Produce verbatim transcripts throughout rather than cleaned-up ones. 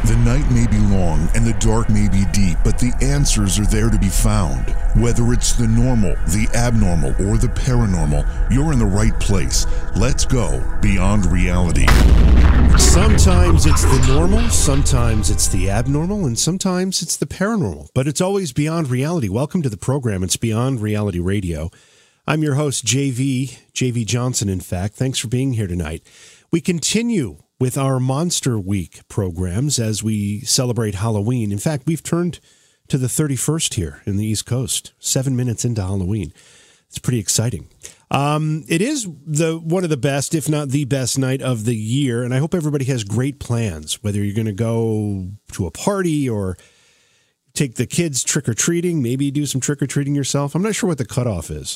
The night may be long and the dark may be deep, but the answers are there to be found. Whether it's the normal, the abnormal, or the paranormal, you're in the right place. Let's go beyond reality. Sometimes it's the normal, sometimes it's the abnormal, and sometimes it's the paranormal. But it's always beyond reality. Welcome to the program. It's Beyond Reality Radio. I'm your host, J V, J V Johnson, in fact. Thanks for being here tonight. We continue with our Monster Week programs as we celebrate Halloween. In fact, we've turned to the thirty-first here in the East Coast, seven minutes into Halloween. It's pretty exciting. Um, it is the one of the best, if not the best night of the year, and I hope everybody has great plans, whether you're going to go to a party or take the kids trick-or-treating, maybe do some trick-or-treating yourself. I'm not sure what the cutoff is.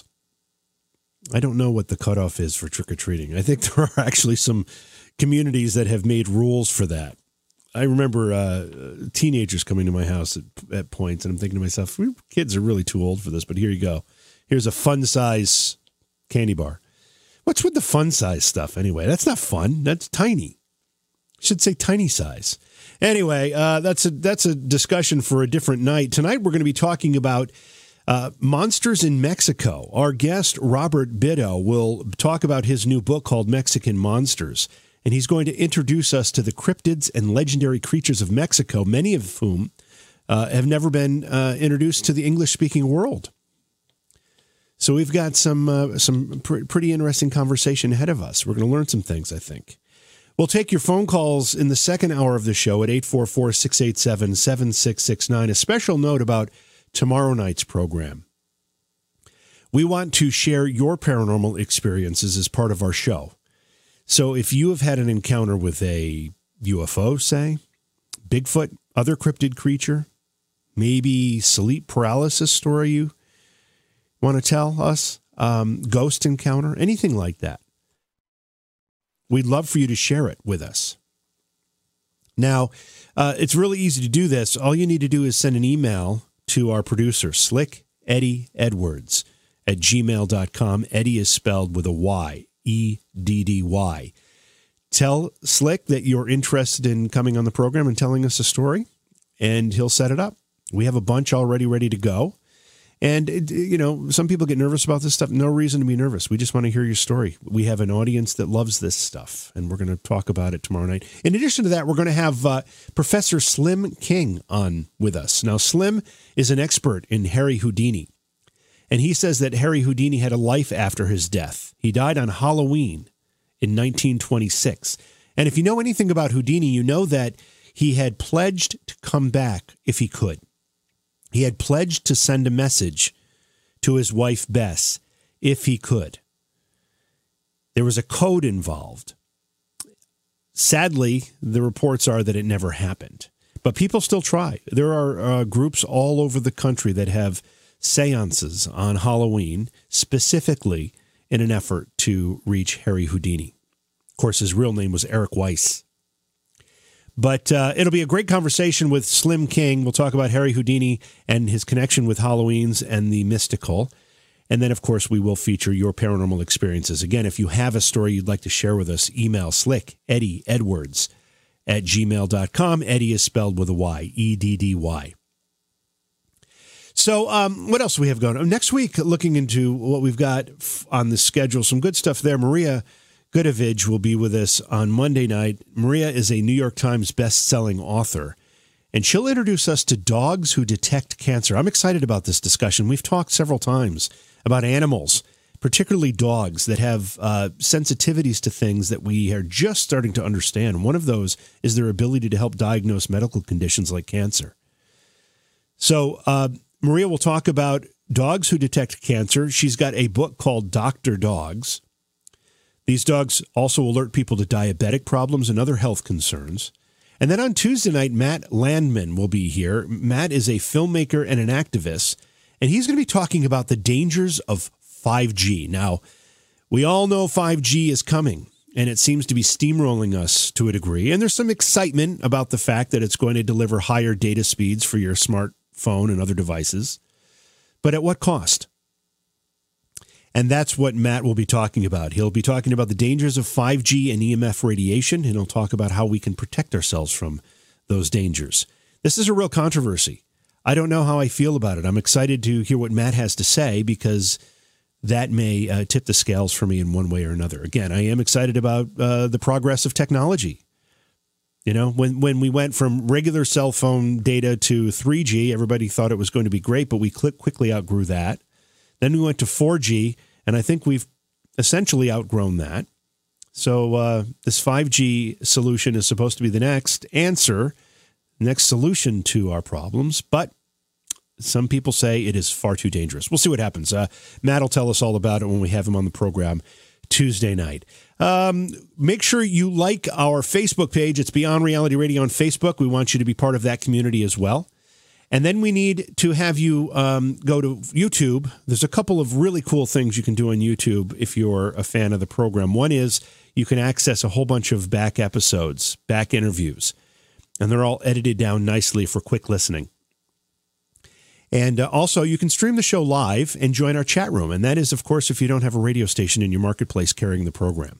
I don't know what the cutoff is for trick-or-treating. I think there are actually some communities that have made rules for that. I remember uh, teenagers coming to my house at, at points, and I'm thinking to myself, kids are really too old for this, but here you go. Here's a fun-size candy bar. What's with the fun-size stuff, anyway? That's not fun. That's tiny. I should say tiny size. Anyway, uh, that's a that's a discussion for a different night. Tonight, we're going to be talking about uh, monsters in Mexico. Our guest, Robert Bitto, will talk about his new book called Mexican Monsters. And he's going to introduce us to the cryptids and legendary creatures of Mexico, many of whom uh, have never been uh, introduced to the English-speaking world. So we've got some uh, some pr- pretty interesting conversation ahead of us. We're going to learn some things, I think. We'll take your phone calls in the second hour of the show at eight four four, six eight seven, seven six six nine. A special note about tomorrow night's program. We want to share your paranormal experiences as part of our show. So if you have had an encounter with a U F O, say, Bigfoot, other cryptid creature, maybe sleep paralysis story you want to tell us, um, ghost encounter, anything like that, we'd love for you to share it with us. Now, uh, it's really easy to do this. All you need to do is send an email to our producer, Slick Eddie Edwards, at gmail dot com. Eddie is spelled with a Y. E D D Y. Tell Slick that you're interested in coming on the program and telling us a story, and he'll set it up. We have a bunch already ready to go. And, it, you know, some people get nervous about this stuff. No reason to be nervous. We just want to hear your story. We have an audience that loves this stuff, and we're going to talk about it tomorrow night. In addition to that, we're going to have uh, Professor Slim King on with us. Now, Slim is an expert in Harry Houdini. And he says that Harry Houdini had a life after his death. He died on Halloween in nineteen twenty-six. And if you know anything about Houdini, you know that he had pledged to come back if he could. He had pledged to send a message to his wife, Bess, if he could. There was a code involved. Sadly, the reports are that it never happened. But people still try. There are uh, groups all over the country that have seances on Halloween, specifically in an effort to reach Harry Houdini. Of course, his real name was Eric Weiss. But uh, it'll be a great conversation with Slim King. We'll talk about Harry Houdini and his connection with Halloweens and the mystical. And then, of course, we will feature your paranormal experiences. Again, if you have a story you'd like to share with us, email Slick Eddie Edwards at gmail dot com. Eddie is spelled with a Y, E D D Y. So um, what else do we have going on? Next week, looking into what we've got on the schedule, some good stuff there. Maria Gudovich will be with us on Monday night. Maria is a New York Times best-selling author, and she'll introduce us to dogs who detect cancer. I'm excited about this discussion. We've talked several times about animals, particularly dogs, that have uh, sensitivities to things that we are just starting to understand. One of those is their ability to help diagnose medical conditions like cancer. So, uh, Maria will talk about dogs who detect cancer. She's got a book called Doctor Dogs. These dogs also alert people to diabetic problems and other health concerns. And then on Tuesday night, Matt Landman will be here. Matt is a filmmaker and an activist, and he's going to be talking about the dangers of five G. Now, we all know five G is coming, and it seems to be steamrolling us to a degree. And there's some excitement about the fact that it's going to deliver higher data speeds for your smart phone and other devices, but at what cost? And that's what Matt will be talking about. He'll be talking about the dangers of five G and E M F radiation, and he'll talk about how we can protect ourselves from those dangers. This is a real controversy. I don't know how I feel about it. I'm excited to hear what Matt has to say because that may uh, tip the scales for me in one way or another. Again, I am excited about uh, the progress of technology. You know, when, when we went from regular cell phone data to three G, everybody thought it was going to be great, but we quickly outgrew that. Then we went to four G, and I think we've essentially outgrown that. So uh, this five G solution is supposed to be the next answer, next solution to our problems, but some people say it is far too dangerous. We'll see what happens. Uh, Matt will tell us all about it when we have him on the program Tuesday night. Um, make sure you like our Facebook page. It's Beyond Reality Radio on Facebook. We want you to be part of that community as well. And then we need to have you um, go to YouTube. There's a couple of really cool things you can do on YouTube if you're a fan of the program. One is you can access a whole bunch of back episodes, back interviews, and they're all edited down nicely for quick listening. And uh, also, you can stream the show live and join our chat room. And that is, of course, if you don't have a radio station in your marketplace carrying the program.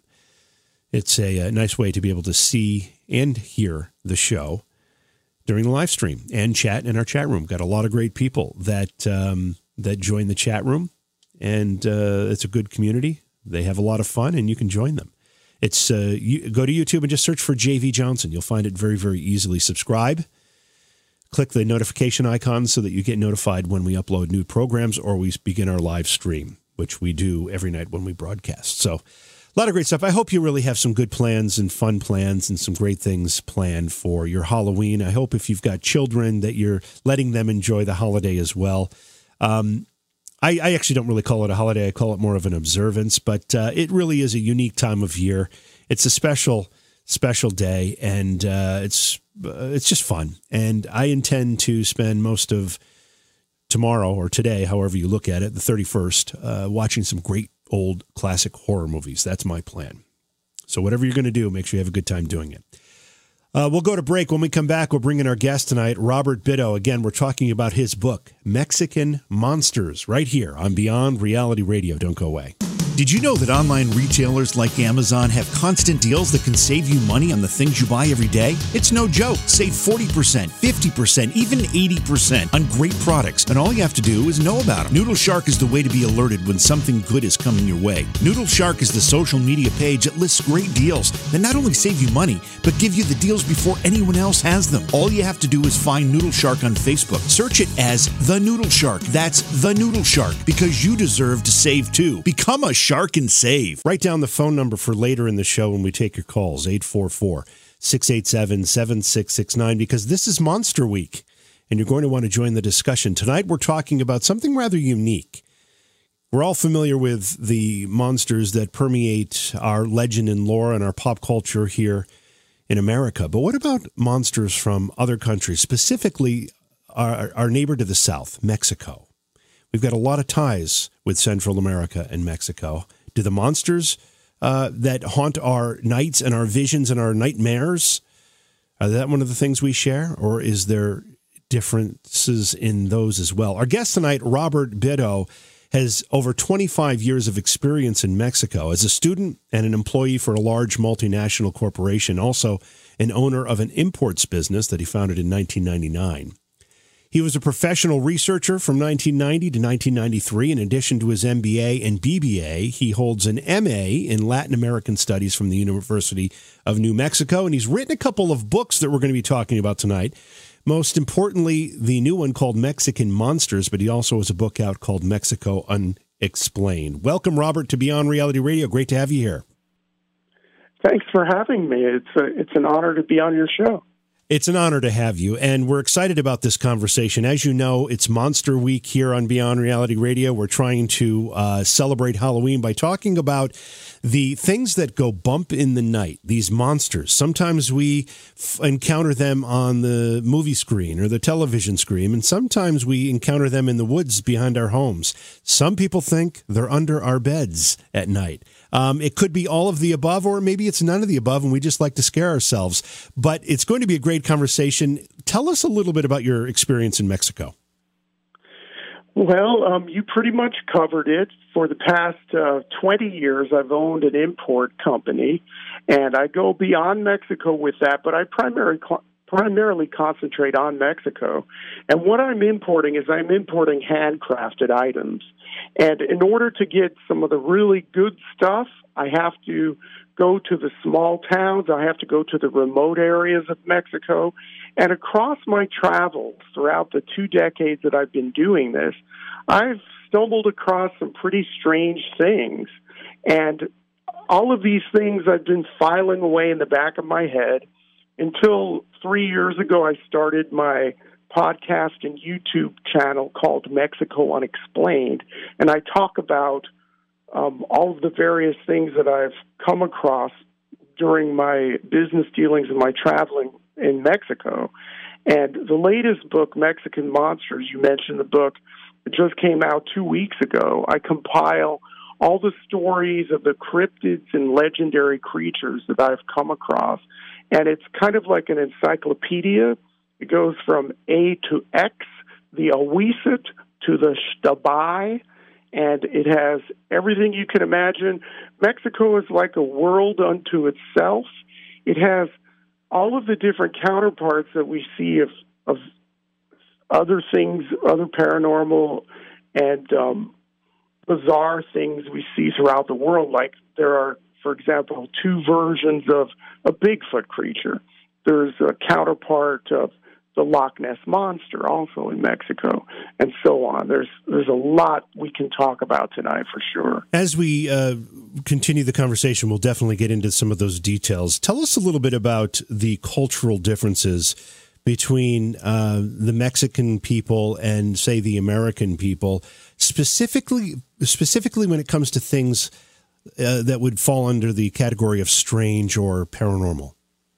It's a, a nice way to be able to see and hear the show during the live stream and chat in our chat room. Got a lot of great people that um, that join the chat room, and uh, it's a good community. They have a lot of fun, and you can join them. It's uh, you, go to YouTube and just search for J V Johnson. You'll find it very, very easily. Subscribe. Click the notification icon so that you get notified when we upload new programs or we begin our live stream, which we do every night when we broadcast. So a lot of great stuff. I hope you really have some good plans and fun plans and some great things planned for your Halloween. I hope if you've got children that you're letting them enjoy the holiday as well. Um, I, I actually don't really call it a holiday. I call it more of an observance, but uh, it really is a unique time of year. It's a special, special day, and uh, it's uh, it's just fun. And I intend to spend most of tomorrow or today, however you look at it, the thirty-first, uh, watching some great old classic horror movies. That's my plan. So whatever you're going to do, make sure you have a good time doing it. Uh, we'll go to break. When we come back, we'll bring in our guest tonight, Robert Bitto. Again, we're talking about his book, Mexican Monsters, right here on Beyond Reality Radio. Don't go away. Did you know that online retailers like Amazon have constant deals that can save you money on the things you buy every day? It's no joke. Save forty percent, fifty percent, even eighty percent on great products. And all you have to do is know about them. Noodle Shark is the way to be alerted when something good is coming your way. Noodle Shark is the social media page that lists great deals that not only save you money, but give you the deals before anyone else has them. All you have to do is find Noodle Shark on Facebook. Search it as The Noodle Shark. That's The Noodle Shark, because you deserve to save too. Become a shark and save. Write down the phone number for later in the show when we take your calls, eight four four, six eight seven, seven six six nine, because this is Monster Week, and you're going to want to join the discussion. Tonight we're talking about something rather unique. We're all familiar with the monsters that permeate our legend and lore and our pop culture here in America. But what about monsters from other countries, specifically our, our neighbor to the south, Mexico? We've got a lot of ties with Central America and Mexico. Do the monsters uh, that haunt our nights and our visions and our nightmares, are that one of the things we share? Or is there differences in those as well? Our guest tonight, Robert Bitto, has over twenty-five years of experience in Mexico as a student and an employee for a large multinational corporation, also an owner of an imports business that he founded in nineteen ninety-nine. He was a professional researcher from nineteen ninety to nineteen ninety-three. In addition to his M B A and B B A, he holds an M A in Latin American Studies from the University of New Mexico, and he's written a couple of books that we're going to be talking about tonight. Most importantly, the new one called Mexican Monsters, but he also has a book out called Mexico Unexplained. Welcome, Robert, to Beyond Reality Radio. Great to have you here. Thanks for having me. It's a, it's an honor to be on your show. It's an honor to have you, and we're excited about this conversation. As you know, it's Monster Week here on Beyond Reality Radio. We're trying to uh, celebrate Halloween by talking about the things that go bump in the night, these monsters. Sometimes we f- encounter them on the movie screen or the television screen, and sometimes we encounter them in the woods behind our homes. Some people think they're under our beds at night. Um, it could be all of the above, or maybe it's none of the above, and we just like to scare ourselves. But it's going to be a great conversation. Tell us a little bit about your experience in Mexico. Well, um, you pretty much covered it. For the past uh, twenty years, I've owned an import company, and I go beyond Mexico with that, but I primarily cl- primarily concentrate on Mexico. And what I'm importing is I'm importing handcrafted items. And in order to get some of the really good stuff, I have to go to the small towns. I have to go to the remote areas of Mexico. And across my travels throughout the two decades that I've been doing this, I've stumbled across some pretty strange things. And all of these things I've been filing away in the back of my head until three years ago I started my podcast and YouTube channel called Mexico Unexplained. And I talk about um, all of the various things that I've come across during my business dealings and my traveling in Mexico. And the latest book, Mexican Monsters, you mentioned the book, it just came out two weeks ago. I compile all the stories of the cryptids and legendary creatures that I've come across. And it's kind of like an encyclopedia. It goes from A to X, the Awisit to the Shtabai, and it has everything you can imagine. Mexico is like a world unto itself. It has all of the different counterparts that we see of, of other things, other paranormal and um, bizarre things we see throughout the world. Like there are, for example, two versions of a Bigfoot creature. There's a counterpart of the Loch Ness Monster, also in Mexico, and so on. There's there's a lot we can talk about tonight for sure. As we uh, continue the conversation, we'll definitely get into some of those details. Tell us a little bit about the cultural differences between uh, the Mexican people and, say, the American people, specifically specifically when it comes to things uh, that would fall under the category of strange or paranormal.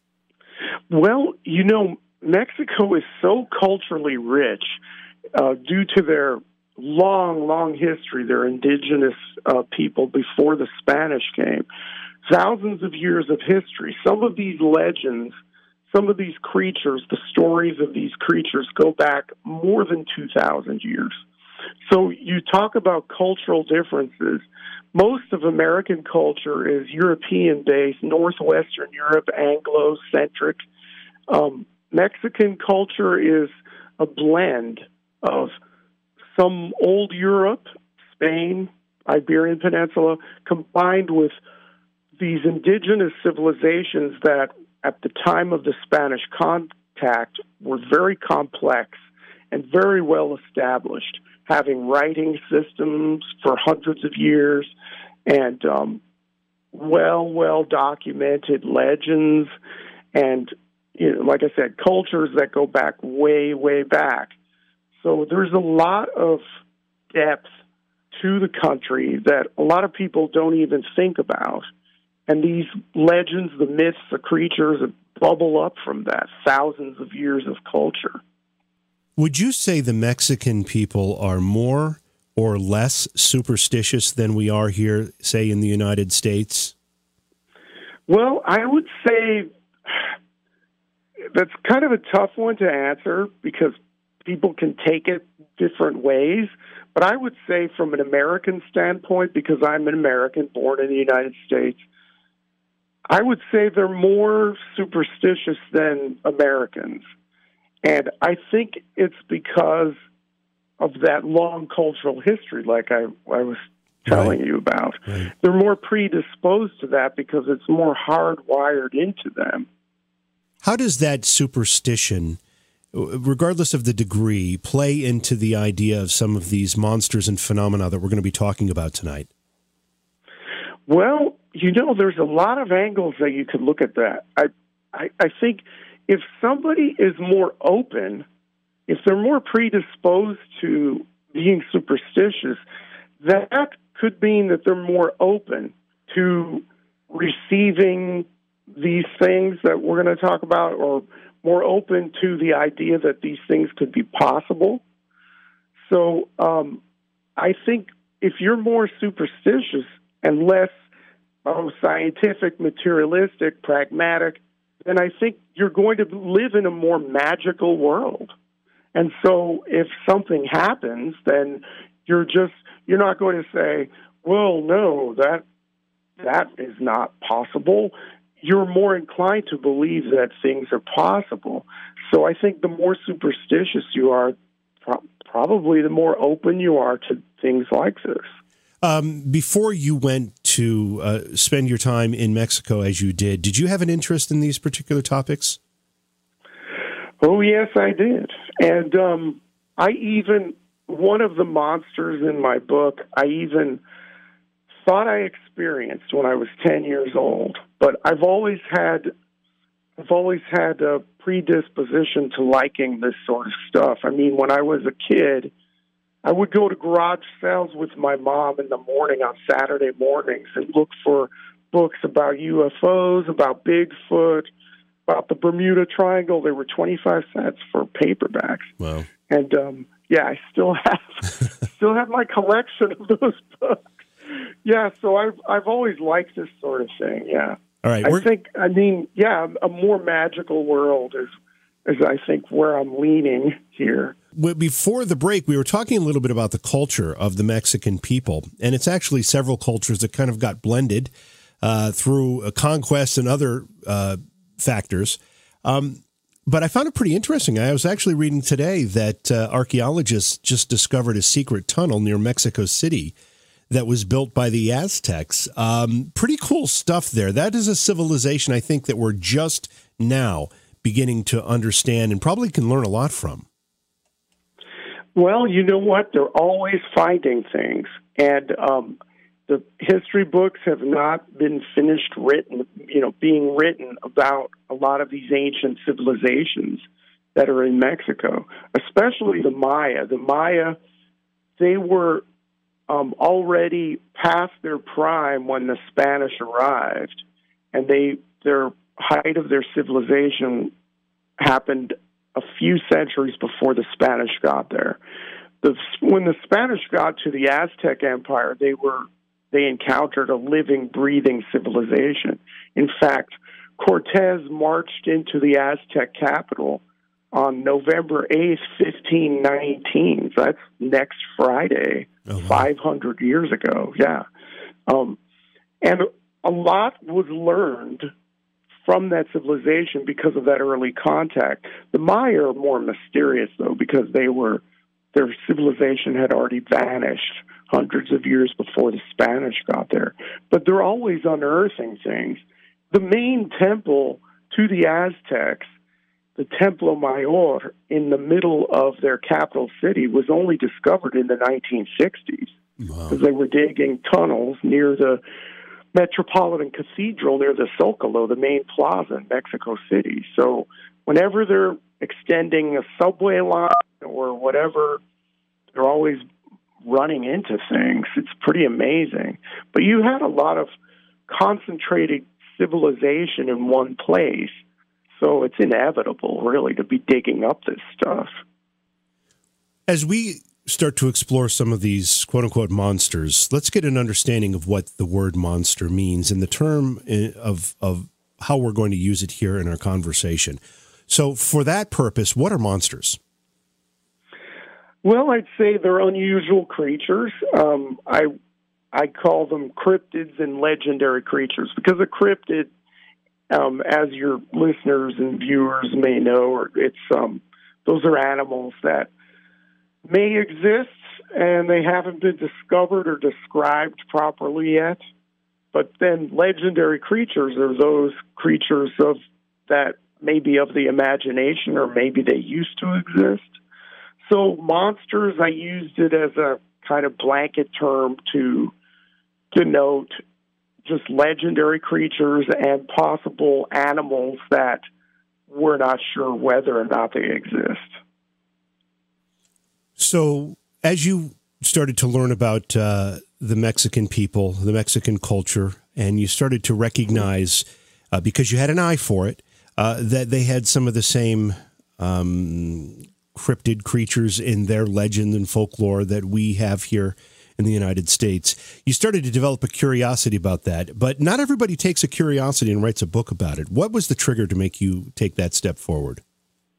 Well, you know, Mexico is so culturally rich uh, due to their long, long history, their indigenous uh, people before the Spanish came. Thousands of years of history. Some of these legends, some of these creatures, the stories of these creatures go back more than two thousand years. So you talk about cultural differences. Most of American culture is European-based, Northwestern Europe, Anglo-centric. Um, Mexican culture is a blend of some old Europe, Spain, Iberian Peninsula, combined with these indigenous civilizations that at the time of the Spanish contact were very complex and very well established, having writing systems for hundreds of years and um, well, well documented legends and, you know, like I said, cultures that go back way, way back. So there's a lot of depth to the country that a lot of people don't even think about. And these legends, the myths, the creatures bubble up from that, thousands of years of culture. Would you say the Mexican people are more or less superstitious than we are here, say, in the United States? Well, I would say that's kind of a tough one to answer because people can take it different ways. But I would say from an American standpoint, because I'm an American born in the United States, I would say they're more superstitious than Americans. And I think it's because of that long cultural history, like I, I was telling right. you about. Right. They're more predisposed to that because it's more hardwired into them. How does that superstition, regardless of the degree, play into the idea of some of these monsters and phenomena that we're going to be talking about tonight? Well, you know, there's a lot of angles that you could look at that. I, I, I think if somebody is more open, if they're more predisposed to being superstitious, that could mean that they're more open to receiving these things that we're going to talk about, or more open to the idea that these things could be possible. So um, I think if you're more superstitious and less oh, scientific, materialistic, pragmatic, then I think you're going to live in a more magical world. And so if something happens, then you're just, you're not going to say, well, no, that that is not possible. you're more inclined to believe that things are possible. So I think the more superstitious you are, pro- probably the more open you are to things like this. Um, before you went to uh, spend your time in Mexico as you did, did you have an interest in these particular topics? Oh, yes, I did. And um, I even, one of the monsters in my book, I even thought I experienced when I was ten years old. But I've always had, I've always had a predisposition to liking this sort of stuff. I mean, when I was a kid, I would go to garage sales with my mom in the morning on Saturday mornings and look for books about U F Os, about Bigfoot, about the Bermuda Triangle. They were twenty-five cents for paperbacks. Wow. And, um, yeah, I still have still have my collection of those books. Yeah, so I've, I've always liked this sort of thing, yeah. All right. I think, I mean, yeah, a more magical world is, is I think, where I'm leaning here. Before the break, we were talking a little bit about the culture of the Mexican people, and it's actually several cultures that kind of got blended uh, through uh, conquest and other uh, factors. Um, but I found it pretty interesting. I was actually reading today that uh, archaeologists just discovered a secret tunnel near Mexico City that was built by the Aztecs. Um, pretty cool stuff there. That is a civilization, I think, that we're just now beginning to understand and probably can learn a lot from. Well, you know what? They're always finding things. And um, the history books have not been finished written, you know, being written about a lot of these ancient civilizations that are in Mexico, especially the Maya. The Maya, they were um, already past their prime when the Spanish arrived, and they their height of their civilization happened a few centuries before the Spanish got there. The, when the Spanish got to the Aztec Empire, they were they encountered a living, breathing civilization. In fact, Cortez marched into the Aztec capital on November eighth, fifteen nineteen. So that's next Friday, oh, wow. five hundred years ago. Yeah. Um, and a lot was learned from that civilization because of that early contact. The Maya are more mysterious, though, because they were their civilization had already vanished hundreds of years before the Spanish got there. But they're always unearthing things. The main temple to the Aztecs, the Templo Mayor, in the middle of their capital city, was only discovered in the nineteen sixties. Wow. Because they were digging tunnels near the Metropolitan Cathedral, near the Zocalo, the main plaza in Mexico City. So whenever they're extending a subway line or whatever, they're always running into things. It's pretty amazing. But you had a lot of concentrated civilization in one place, so it's inevitable, really, to be digging up this stuff. As we start to explore some of these quote-unquote monsters, let's get an understanding of what the word monster means and the term of of how we're going to use it here in our conversation. So for that purpose, what are monsters? Well, I'd say they're unusual creatures. Um, I I call them cryptids and legendary creatures because a cryptid, um, as your listeners and viewers may know, it's um, those are animals that may exist and they haven't been discovered or described properly yet. But then legendary creatures are those creatures of that maybe of the imagination or maybe they used to exist. So monsters, I used it as a kind of blanket term to denote just legendary creatures and possible animals that we're not sure whether or not they exist. So as you started to learn about uh, the Mexican people, the Mexican culture, and you started to recognize, uh, because you had an eye for it, uh, that they had some of the same um, cryptid creatures in their legend and folklore that we have here in the United States. You started to develop a curiosity about that, but not everybody takes a curiosity and writes a book about it. What was the trigger to make you take that step forward?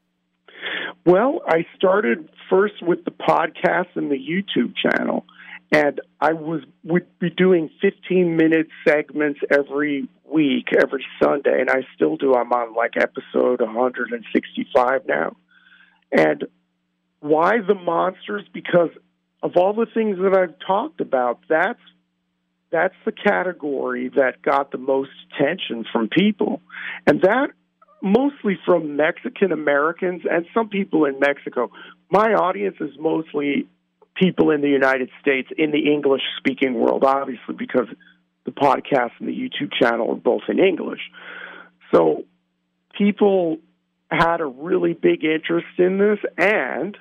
Well, I started first with the podcast and the YouTube channel, And I was would be doing fifteen-minute segments every week, every Sunday, and I still do. I'm on like episode one hundred sixty-five now. And why the monsters? Because of all the things that I've talked about, that's that's the category that got the most attention from people. And that mostly from Mexican Americans and some people in Mexico. My audience is mostly people in the United States, in the English-speaking world, obviously, because the podcast and the YouTube channel are both in English. So people had a really big interest in this, and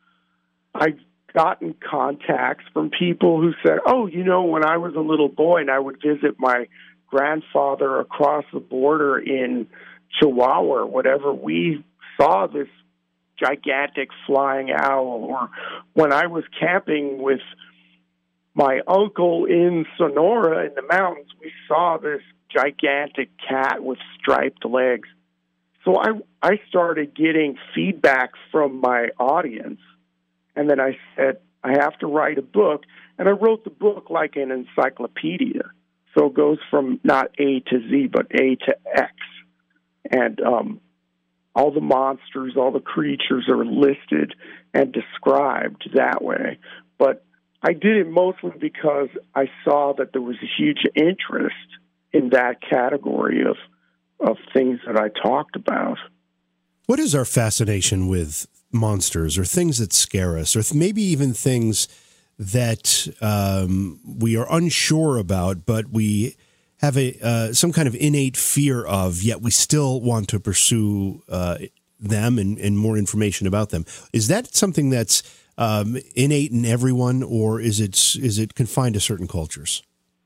I've gotten contacts from people who said, oh, you know, when I was a little boy and I would visit my grandfather across the border in Chihuahua or whatever, we saw this gigantic flying owl. Or when I was camping with my uncle in Sonora in the mountains, we saw this gigantic cat with striped legs. So I I started getting feedback from my audience, and then I said, I have to write a book, and I wrote the book like an encyclopedia. So it goes from not A to Z, but A to X. And um, all the monsters, all the creatures are listed and described that way. But I did it mostly because I saw that there was a huge interest in that category of of things that I talked about. What is our fascination with monsters or things that scare us, or maybe even things that um, we are unsure about, but we have a uh, some kind of innate fear of, yet we still want to pursue uh, them and, and more information about them? Is that something that's um, innate in everyone, or is it is it confined to certain cultures?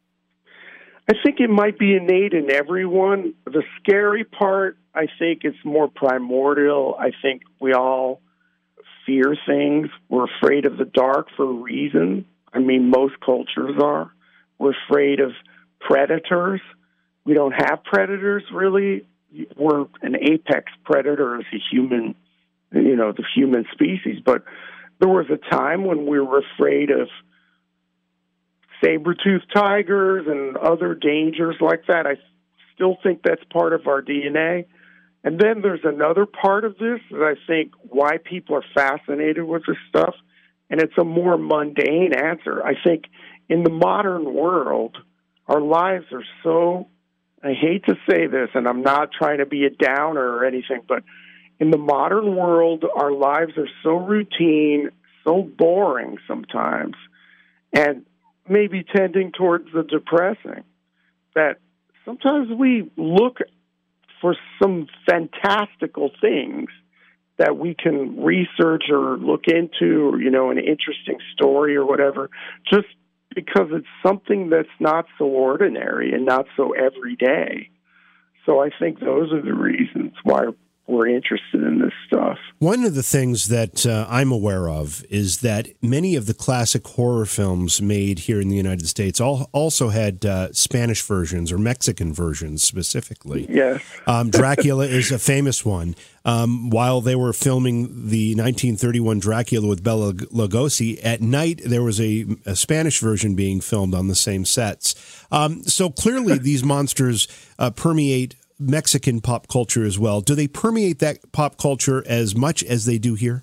I think it might be innate in everyone. The scary part, I think, is more primordial. I think we all fear things. We're afraid of the dark for a reason. I mean, most cultures are. We're afraid of predators. We don't have predators, really. We're an apex predator as a human, you know, the human species. But there was a time when we were afraid of saber-toothed tigers and other dangers like that. I still think that's part of our D N A. And then there's another part of this that I think why people are fascinated with this stuff, and it's a more mundane answer. I think in the modern world, our lives are so, I hate to say this, and I'm not trying to be a downer or anything, but in the modern world, our lives are so routine, so boring sometimes, and maybe tending towards the depressing, that sometimes we look for some fantastical things that we can research or look into, or, you know, an interesting story or whatever, just because it's something that's not so ordinary and not so everyday. So I think those are the reasons why we're interested in this stuff. One of the things that uh, I'm aware of is that many of the classic horror films made here in the United States all, also had uh, Spanish versions or Mexican versions specifically. Yes. um, Dracula is a famous one. Um, while they were filming the nineteen thirty-one Dracula with Bela Lugosi, at night there was a, a Spanish version being filmed on the same sets. Um, so clearly these monsters uh, permeate Mexican pop culture as well. Do they permeate that pop culture as much as they do here?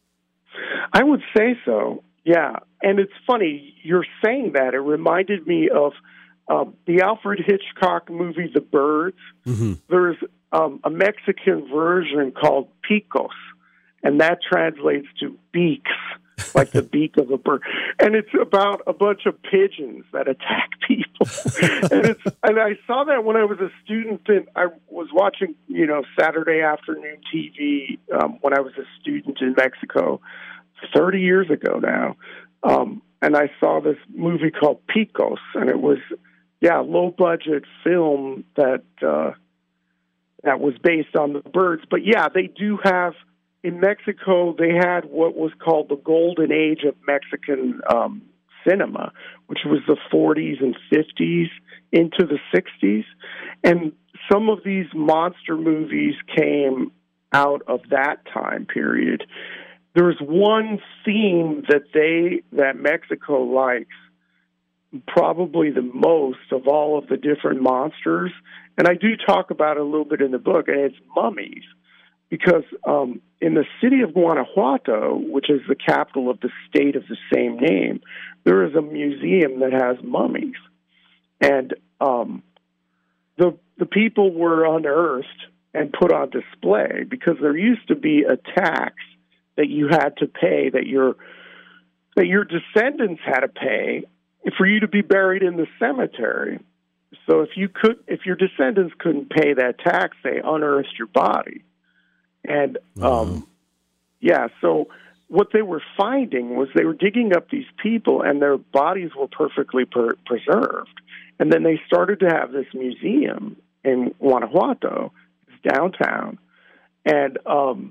I would say so, yeah. And it's funny, you're saying that. It reminded me of uh, the Alfred Hitchcock movie, The Birds. Mm-hmm. There's um, a Mexican version called Picos, and that translates to beaks, like the beak of a bird. And it's about a bunch of pigeons that attack people. and it's and I saw that when I was a student, and I was watching, you know, Saturday afternoon T V um, when I was a student in Mexico thirty years ago now. Um, and I saw this movie called Picos, and it was, yeah, low-budget film that uh, that was based on the birds. But, yeah, they do have, in Mexico, they had what was called the golden age of Mexican um, cinema, which was the forties and fifties into the sixties. And some of these monster movies came out of that time period. There's one theme that they that Mexico likes, probably the most of all of the different monsters. And I do talk about it a little bit in the book, and it's mummies. Because um, in the city of Guanajuato, which is the capital of the state of the same name, there is a museum that has mummies. And um, the the people were unearthed and put on display because there used to be a tax that you had to pay, that your that your descendants had to pay for you to be buried in the cemetery. So if you could, if your descendants couldn't pay that tax, they unearthed your body. And um, mm-hmm. yeah, so what they were finding was they were digging up these people, and their bodies were perfectly per- preserved. And then they started to have this museum in Guanajuato, it's downtown, and um,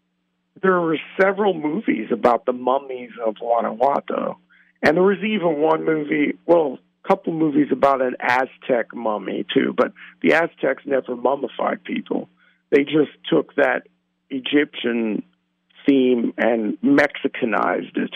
there were several movies about the mummies of Guanajuato. And there was even one movie, well, a couple movies about an Aztec mummy, too. But the Aztecs never mummified people. They just took that Egyptian theme and Mexicanized it.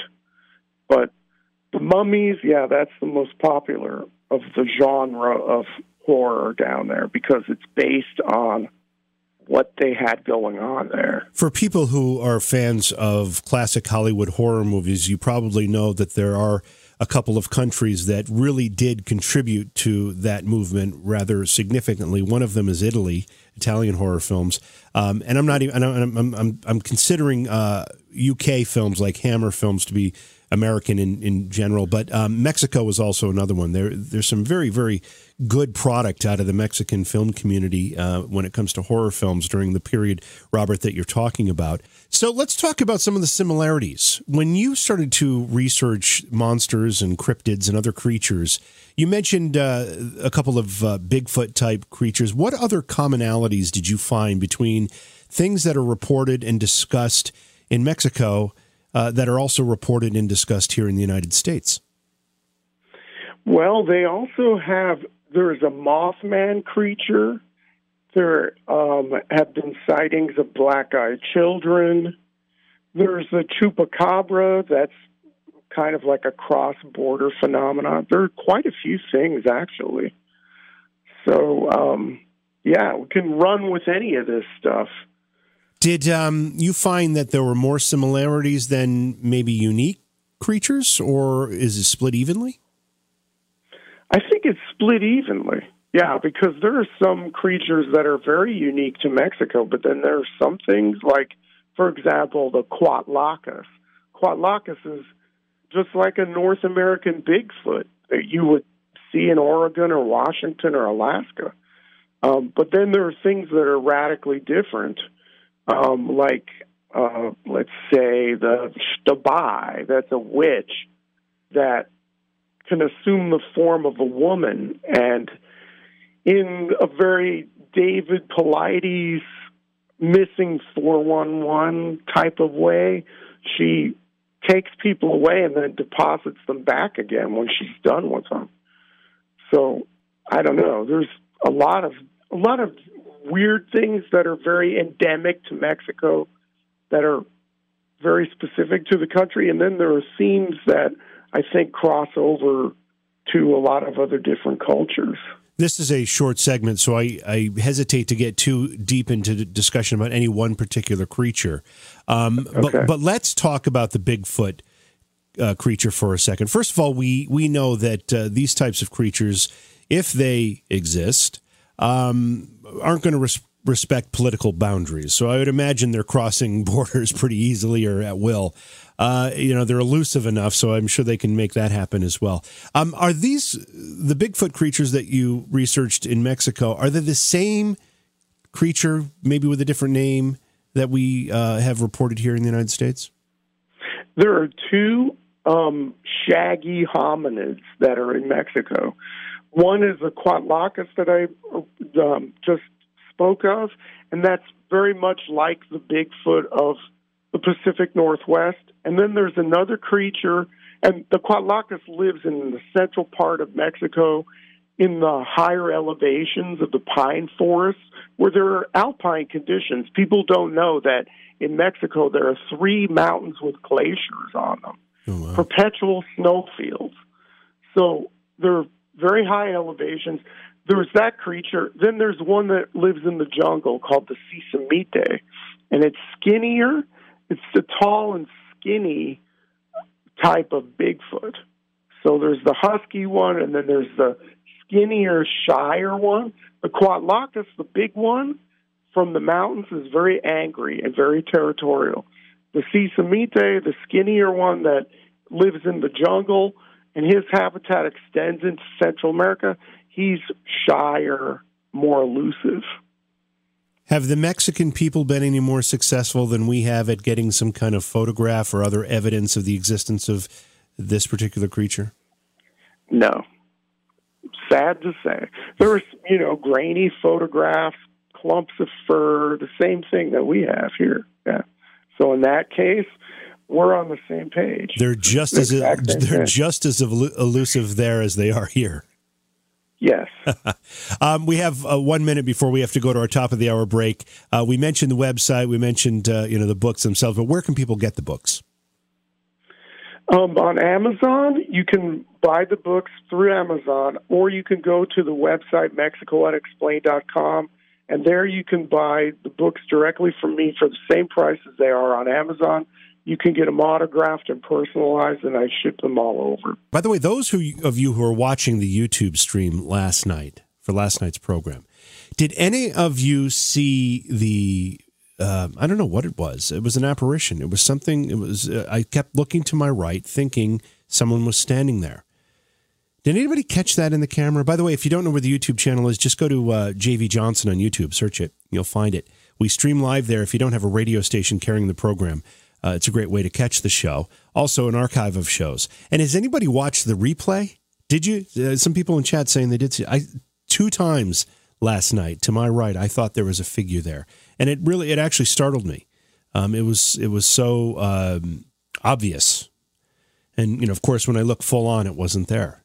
But the mummies, yeah, that's the most popular of the genre of horror down there because it's based on what they had going on there. For people who are fans of classic Hollywood horror movies, you probably know that there are a couple of countries that really did contribute to that movement rather significantly. One of them is Italy, Italian horror films, um, and I'm not even. I'm I'm I'm, I'm considering uh, U K films like Hammer films to be American in, in general, but um, Mexico is also another one. There, there's some very, very good product out of the Mexican film community uh, when it comes to horror films during the period, Robert, that you're talking about. So let's talk about some of the similarities. When you started to research monsters and cryptids and other creatures, you mentioned uh, a couple of uh, Bigfoot-type creatures. What other commonalities did you find between things that are reported and discussed in Mexico Uh, that are also reported and discussed here in the United States? Well, they also have, there's a Mothman creature. There um, have been sightings of black-eyed children. There's the chupacabra. That's kind of like a cross-border phenomenon. There are quite a few things, actually. So, um, yeah, we can run with any of this stuff. Did um, you find that there were more similarities than maybe unique creatures, or is it split evenly? I think it's split evenly, yeah, because there are some creatures that are very unique to Mexico, but then there are some things like, for example, the Cuauhtlacas. Cuauhtlacas is just like a North American Bigfoot that you would see in Oregon or Washington or Alaska. Um, but then there are things that are radically different. Um, like, uh, let's say, the Shtabai, that's a witch that can assume the form of a woman. And in a very David Paulides missing four one one type of way, she takes people away and then deposits them back again when she's done with them. So, I don't know. There's a lot of a lot of weird things that are very endemic to Mexico that are very specific to the country. And then there are themes that I think cross over to a lot of other different cultures. This is a short segment, so I, I hesitate to get too deep into the discussion about any one particular creature. Um, okay. but, but let's talk about the Bigfoot uh, creature for a second. First of all, we, we know that uh, these types of creatures, if they exist, um, aren't going to res- respect political boundaries. So I would imagine they're crossing borders pretty easily or at will. Uh, you know, they're elusive enough, so I'm sure they can make that happen as well. Um, are these, the Bigfoot creatures that you researched in Mexico, are they the same creature, maybe with a different name, that we uh, have reported here in the United States? There are two um, shaggy hominids that are in Mexico. One is the Cuauhtlacas that I um, just spoke of, and that's very much like the Bigfoot of the Pacific Northwest. And then there's another creature, and the Cuauhtlacas lives in the central part of Mexico in the higher elevations of the pine forests where there are alpine conditions. People don't know that in Mexico there are three mountains with glaciers on them, oh, wow. perpetual snowfields. So they're very high elevations. There's that creature. Then there's one that lives in the jungle called the Sisamite, and it's skinnier. It's the tall and skinny type of Bigfoot. So there's the husky one, and then there's the skinnier, shyer one. The Quatlockus, the big one from the mountains, is very angry and very territorial. The Sisamite, the skinnier one that lives in the jungle, and his habitat extends into Central America, he's shyer, more elusive. Have the Mexican people been any more successful than we have at getting some kind of photograph or other evidence of the existence of this particular creature? No. Sad to say. There were, you know, grainy photographs, clumps of fur, the same thing that we have here. Yeah. So in that case, we're on the same page. They're just as they're thing. just as elusive there as they are here. Yes. um, we have uh, one minute before we have to go to our top of the hour break. Uh, we mentioned the website. We mentioned uh, you know the books themselves. But where can people get the books? Um, on Amazon, you can buy the books through Amazon, or you can go to the website Mexico Unexplained dot com, and there you can buy the books directly from me for the same price as they are on Amazon. You can get them autographed and personalized, and I ship them all over. By the way, those who, of you who are watching the YouTube stream last night, for last night's program, did any of you see the, uh, I don't know what it was. It was an apparition. It was something, it was. Uh, I kept looking to my right, thinking someone was standing there. Did anybody catch that in the camera? By the way, if you don't know where the YouTube channel is, just go to uh, J V Johnson on YouTube. Search it. You'll find it. We stream live there if you don't have a radio station carrying the program. Uh, it's a great way to catch the show. Also, an archive of shows. And has anybody watched the replay? Did you? Uh, some people in chat saying they did see. I two times last night to my right, I thought there was a figure there, and it really, it actually startled me. Um, it was, it was so um, obvious, and you know, of course, when I looked full on, it wasn't there.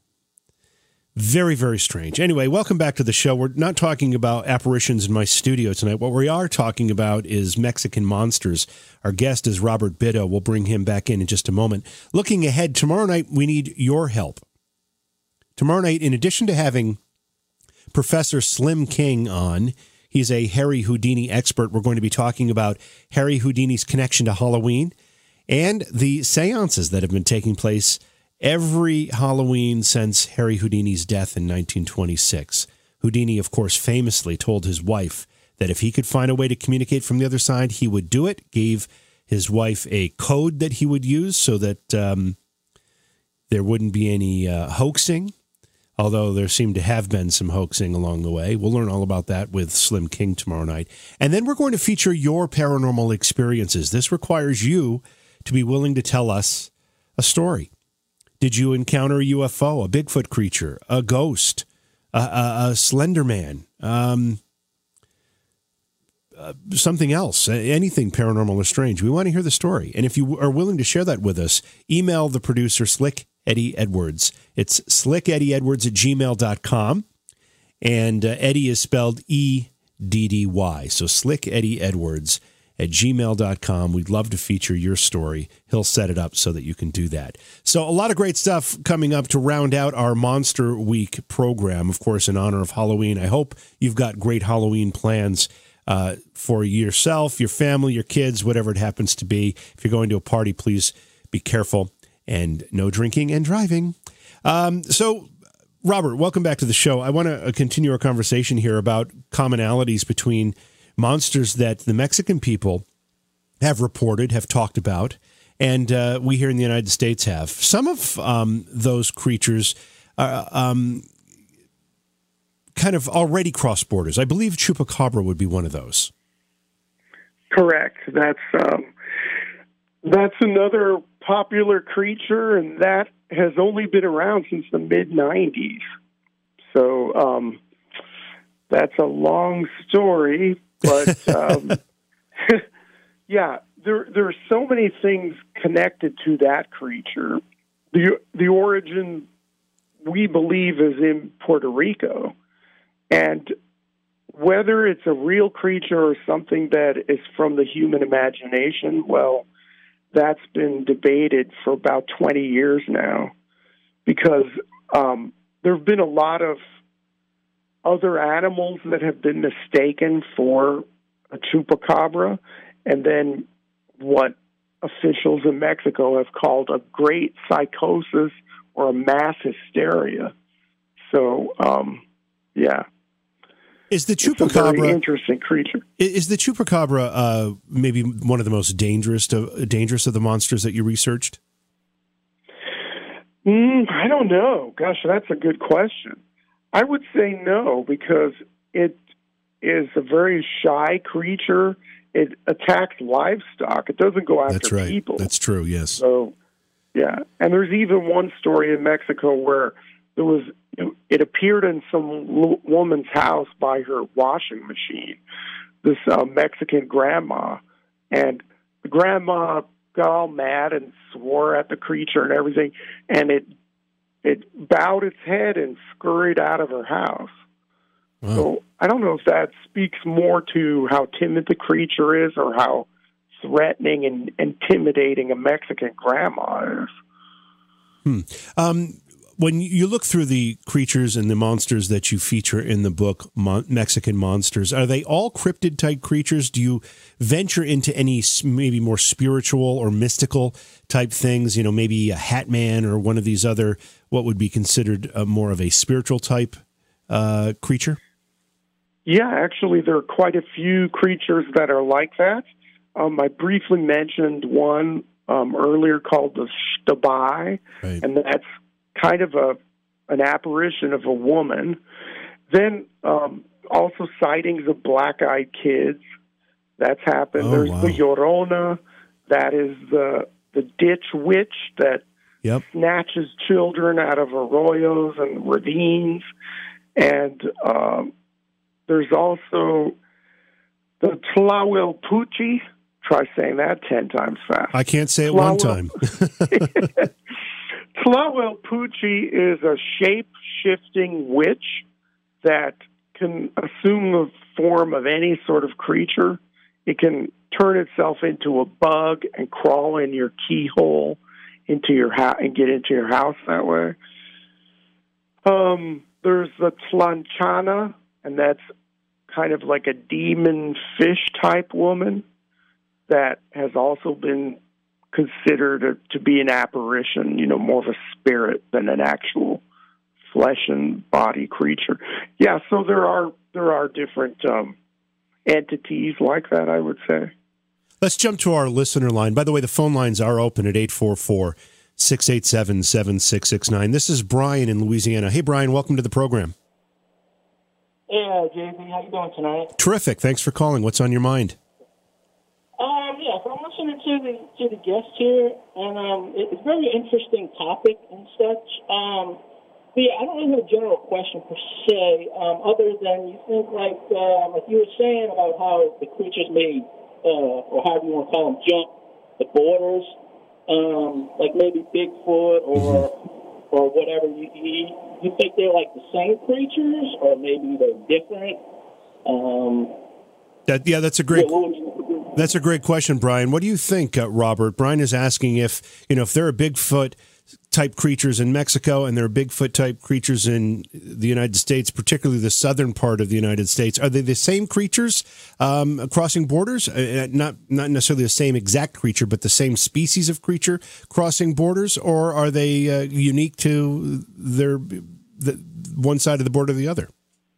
Very, very strange. Anyway, welcome back to the show. We're not talking about apparitions in my studio tonight. What we are talking about is Mexican monsters. Our guest is Robert Bitto. We'll bring him back in in just a moment. Looking ahead, tomorrow night, we need your help. Tomorrow night, in addition to having Professor Slim King on, he's a Harry Houdini expert. We're going to be talking about Harry Houdini's connection to Halloween and the seances that have been taking place every Halloween since Harry Houdini's death in nineteen twenty-six. Houdini, of course, famously told his wife that if he could find a way to communicate from the other side, he would do it, gave his wife a code that he would use so that um, there wouldn't be any uh, hoaxing, although there seemed to have been some hoaxing along the way. We'll learn all about that with Slim King tomorrow night. And then we're going to feature your paranormal experiences. This requires you to be willing to tell us a story. Did you encounter a U F O, a Bigfoot creature, a ghost, a, a, a Slender Man, um, uh, something else, anything paranormal or strange? We want to hear the story. And if you are willing to share that with us, email the producer, Slick Eddie Edwards. It's slick eddie edwards at gmail dot com. And uh, Eddie is spelled E D D Y. So Slick Eddie Edwards at gmail dot com. We'd love to feature your story. He'll set it up so that you can do that. So a lot of great stuff coming up to round out our Monster Week program, of course, in honor of Halloween. I hope you've got great Halloween plans uh, for yourself, your family, your kids, whatever it happens to be. If you're going to a party, please be careful and no drinking and driving. Um, so, Robert, welcome back to the show. I want to continue our conversation here about commonalities between monsters that the Mexican people have reported, have talked about, and uh, we here in the United States have. Some of um, those creatures are um, kind of already cross borders. I believe Chupacabra would be one of those. Correct. That's um, that's another popular creature, and that has only been around since the mid nineties. So um, that's a long story. But, um, yeah, there there are so many things connected to that creature. The the origin, we believe, is in Puerto Rico. And whether it's a real creature or something that is from the human imagination, well, that's been debated for about twenty years now. Because um, there have been a lot of other animals that have been mistaken for a chupacabra, and then what officials in Mexico have called a great psychosis or a mass hysteria. So, um, yeah. Is the chupacabra it's a very interesting creature? Is the chupacabra uh, maybe one of the most dangerous to, dangerous of the monsters that you researched? Mm, I don't know. Gosh, that's a good question. I would say no, because it is a very shy creature. It attacks livestock. It doesn't go after That's right. people. That's true, yes. So, yeah. And there's even one story in Mexico where there was, it appeared in some woman's house by her washing machine, this uh, Mexican grandma. And the grandma got all mad and swore at the creature and everything, and it it bowed its head and scurried out of her house. Wow. So I don't know if that speaks more to how timid the creature is or how threatening and intimidating a Mexican grandma is. Hmm. Um, when you look through the creatures and the monsters that you feature in the book, Mon- Mexican Monsters, are they all cryptid-type creatures? Do you venture into any maybe more spiritual or mystical type things? You know, maybe a Hat Man or one of these other, what would be considered a more of a spiritual type uh, creature? Yeah, actually, there are quite a few creatures that are like that. Um, I briefly mentioned one um, earlier called the Shtabai, right. and that's kind of a an apparition of a woman. Then um, also sightings of black-eyed kids. That's happened. Oh, There's wow. the Llorona. That is the the ditch witch that yep. snatches children out of arroyos and ravines. And um, there's also the Tlahuelpuchi. Try saying that ten times fast. I can't say it Tlahuel- one time. Tlahuelpuchi is a shape-shifting witch that can assume the form of any sort of creature. It can turn itself into a bug and crawl in your keyhole into your house and get into your house that way. Um, there's the Tlanchana, and that's kind of like a demon fish-type woman that has also been considered a, to be an apparition, you know, more of a spirit than an actual flesh and body creature. Yeah, so there are there are different um, entities like that, I would say. Let's jump to our listener line. By the way, the phone lines are open at eight four four, six eight seven, seven six six nine. This is Brian in Louisiana. Hey, Brian, welcome to the program. Yeah, J B, how you doing tonight? Terrific. Thanks for calling. What's on your mind? Um, yeah, so I'm listening to the to the guest here, and um, it, it's a very interesting topic and such. Um, but yeah, I don't have a general question per se, um, other than you think like uh, like you were saying about how the creatures may, uh, or however you want to call them, jump the borders, um, like maybe Bigfoot or mm-hmm. or whatever. You, you you think they're like the same creatures, or maybe they're different? Um, that yeah, that's a great. Yeah, That's a great question, Brian. What do you think, uh, Robert? Brian is asking if, you know, if there are Bigfoot-type creatures in Mexico and there are Bigfoot-type creatures in the United States, particularly the southern part of the United States, are they the same creatures um, crossing borders? Uh, not not necessarily the same exact creature, but the same species of creature crossing borders? Or are they uh, unique to their the, one side of the border or the other?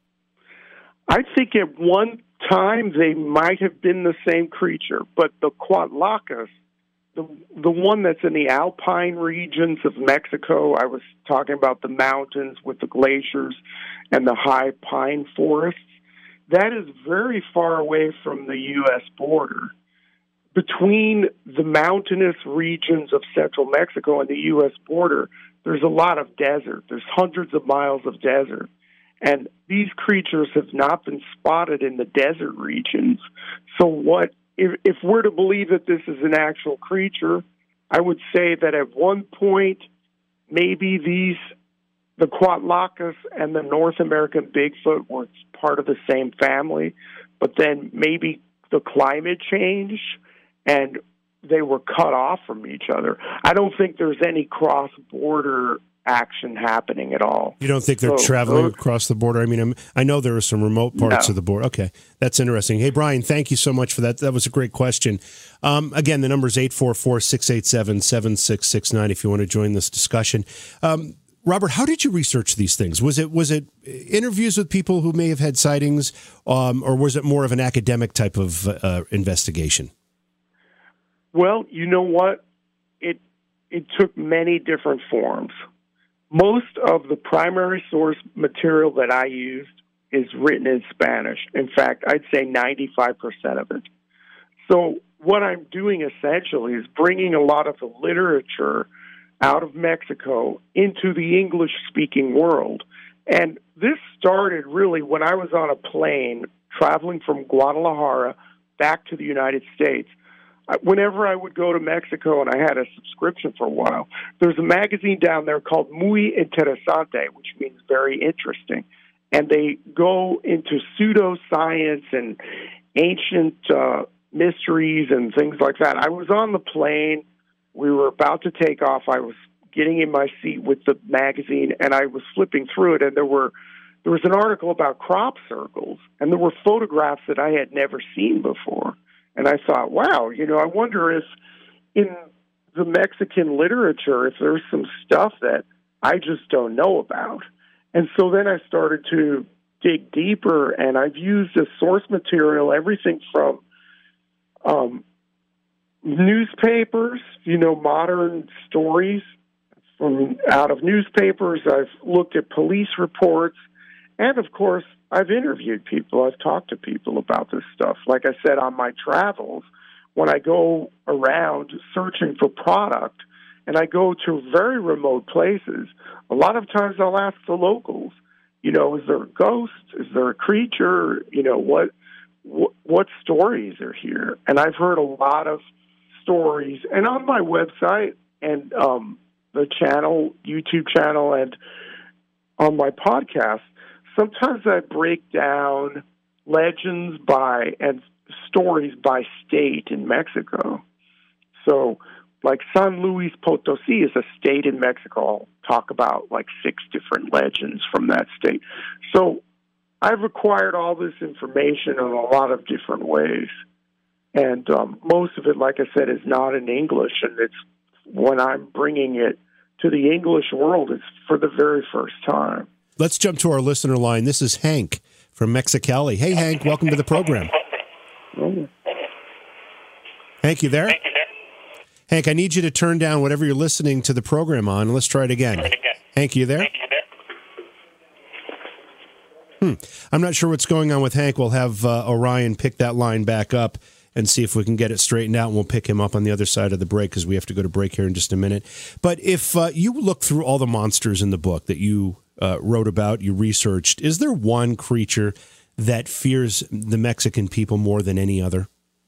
I think at one time they might have been the same creature, but the Cuatlacas, the the one that's in the alpine regions of Mexico, I was talking about the mountains with the glaciers and the high pine forests, that is very far away from the U S border. Between the mountainous regions of central Mexico and the U S border, there's a lot of desert. There's hundreds of miles of desert. And these creatures have not been spotted in the desert regions. So what if, if we're to believe that this is an actual creature, I would say that at one point, maybe these, the Cuatlacas and the North American Bigfoot were part of the same family, but then maybe the climate changed and they were cut off from each other. I don't think there's any cross-border action happening at all. You don't think they're so, traveling those, across the border? I mean, I'm, I know there are some remote parts no. of the border. Okay, that's interesting. Hey, Brian, thank you so much for that. That was a great question. Um, again, the number is eight four four, six eight seven, seven six six nine if you want to join this discussion. Um, Robert, how did you research these things? Was it was it interviews with people who may have had sightings, um, or was it more of an academic type of uh, investigation? Well, you know what? It it took many different forms. Most of the primary source material that I used is written in Spanish. In fact, I'd say ninety-five percent of it. So what I'm doing essentially is bringing a lot of the literature out of Mexico into the English-speaking world. And this started really when I was on a plane traveling from Guadalajara back to the United States. Whenever I would go to Mexico, and I had a subscription for a while, there's a magazine down there called Muy Interesante, which means very interesting. And they go into pseudoscience and ancient uh, mysteries and things like that. I was on the plane. We were about to take off. I was getting in my seat with the magazine, and I was flipping through it, and there were there was an article about crop circles, and there were photographs that I had never seen before. And I thought, wow, you know, I wonder if in the Mexican literature, if there's some stuff that I just don't know about. And so then I started to dig deeper, and I've used as source material everything from um, newspapers, you know, modern stories from out of newspapers. I've looked at police reports, and of course, I've interviewed people. I've talked to people about this stuff. Like I said, on my travels, when I go around searching for product, and I go to very remote places, a lot of times I'll ask the locals, you know, is there a ghost? Is there a creature? You know, what what, what stories are here? And I've heard a lot of stories. And on my website and um, the channel, YouTube channel, and on my podcast, sometimes I break down legends by and stories by state in Mexico. So, like San Luis Potosí is a state in Mexico. I'll talk about like six different legends from that state. So I've acquired all this information in a lot of different ways. And um, most of it, like I said, is not in English. And it's when I'm bringing it to the English world, it's for the very first time. Let's jump to our listener line. This is Hank from Mexicali. Hey, Hank, welcome to the program. Oh. Hank, you there? Hank, I need you to turn down whatever you're listening to the program on. Let's try it again. Hank, you there? Hmm. I'm not sure what's going on with Hank. We'll have uh, Orion pick that line back up and see if we can get it straightened out, and we'll pick him up on the other side of the break because we have to go to break here in just a minute. But if uh, you look through all the monsters in the book that you uh, wrote about, you researched, is there one creature that fears the Mexican people more than any other?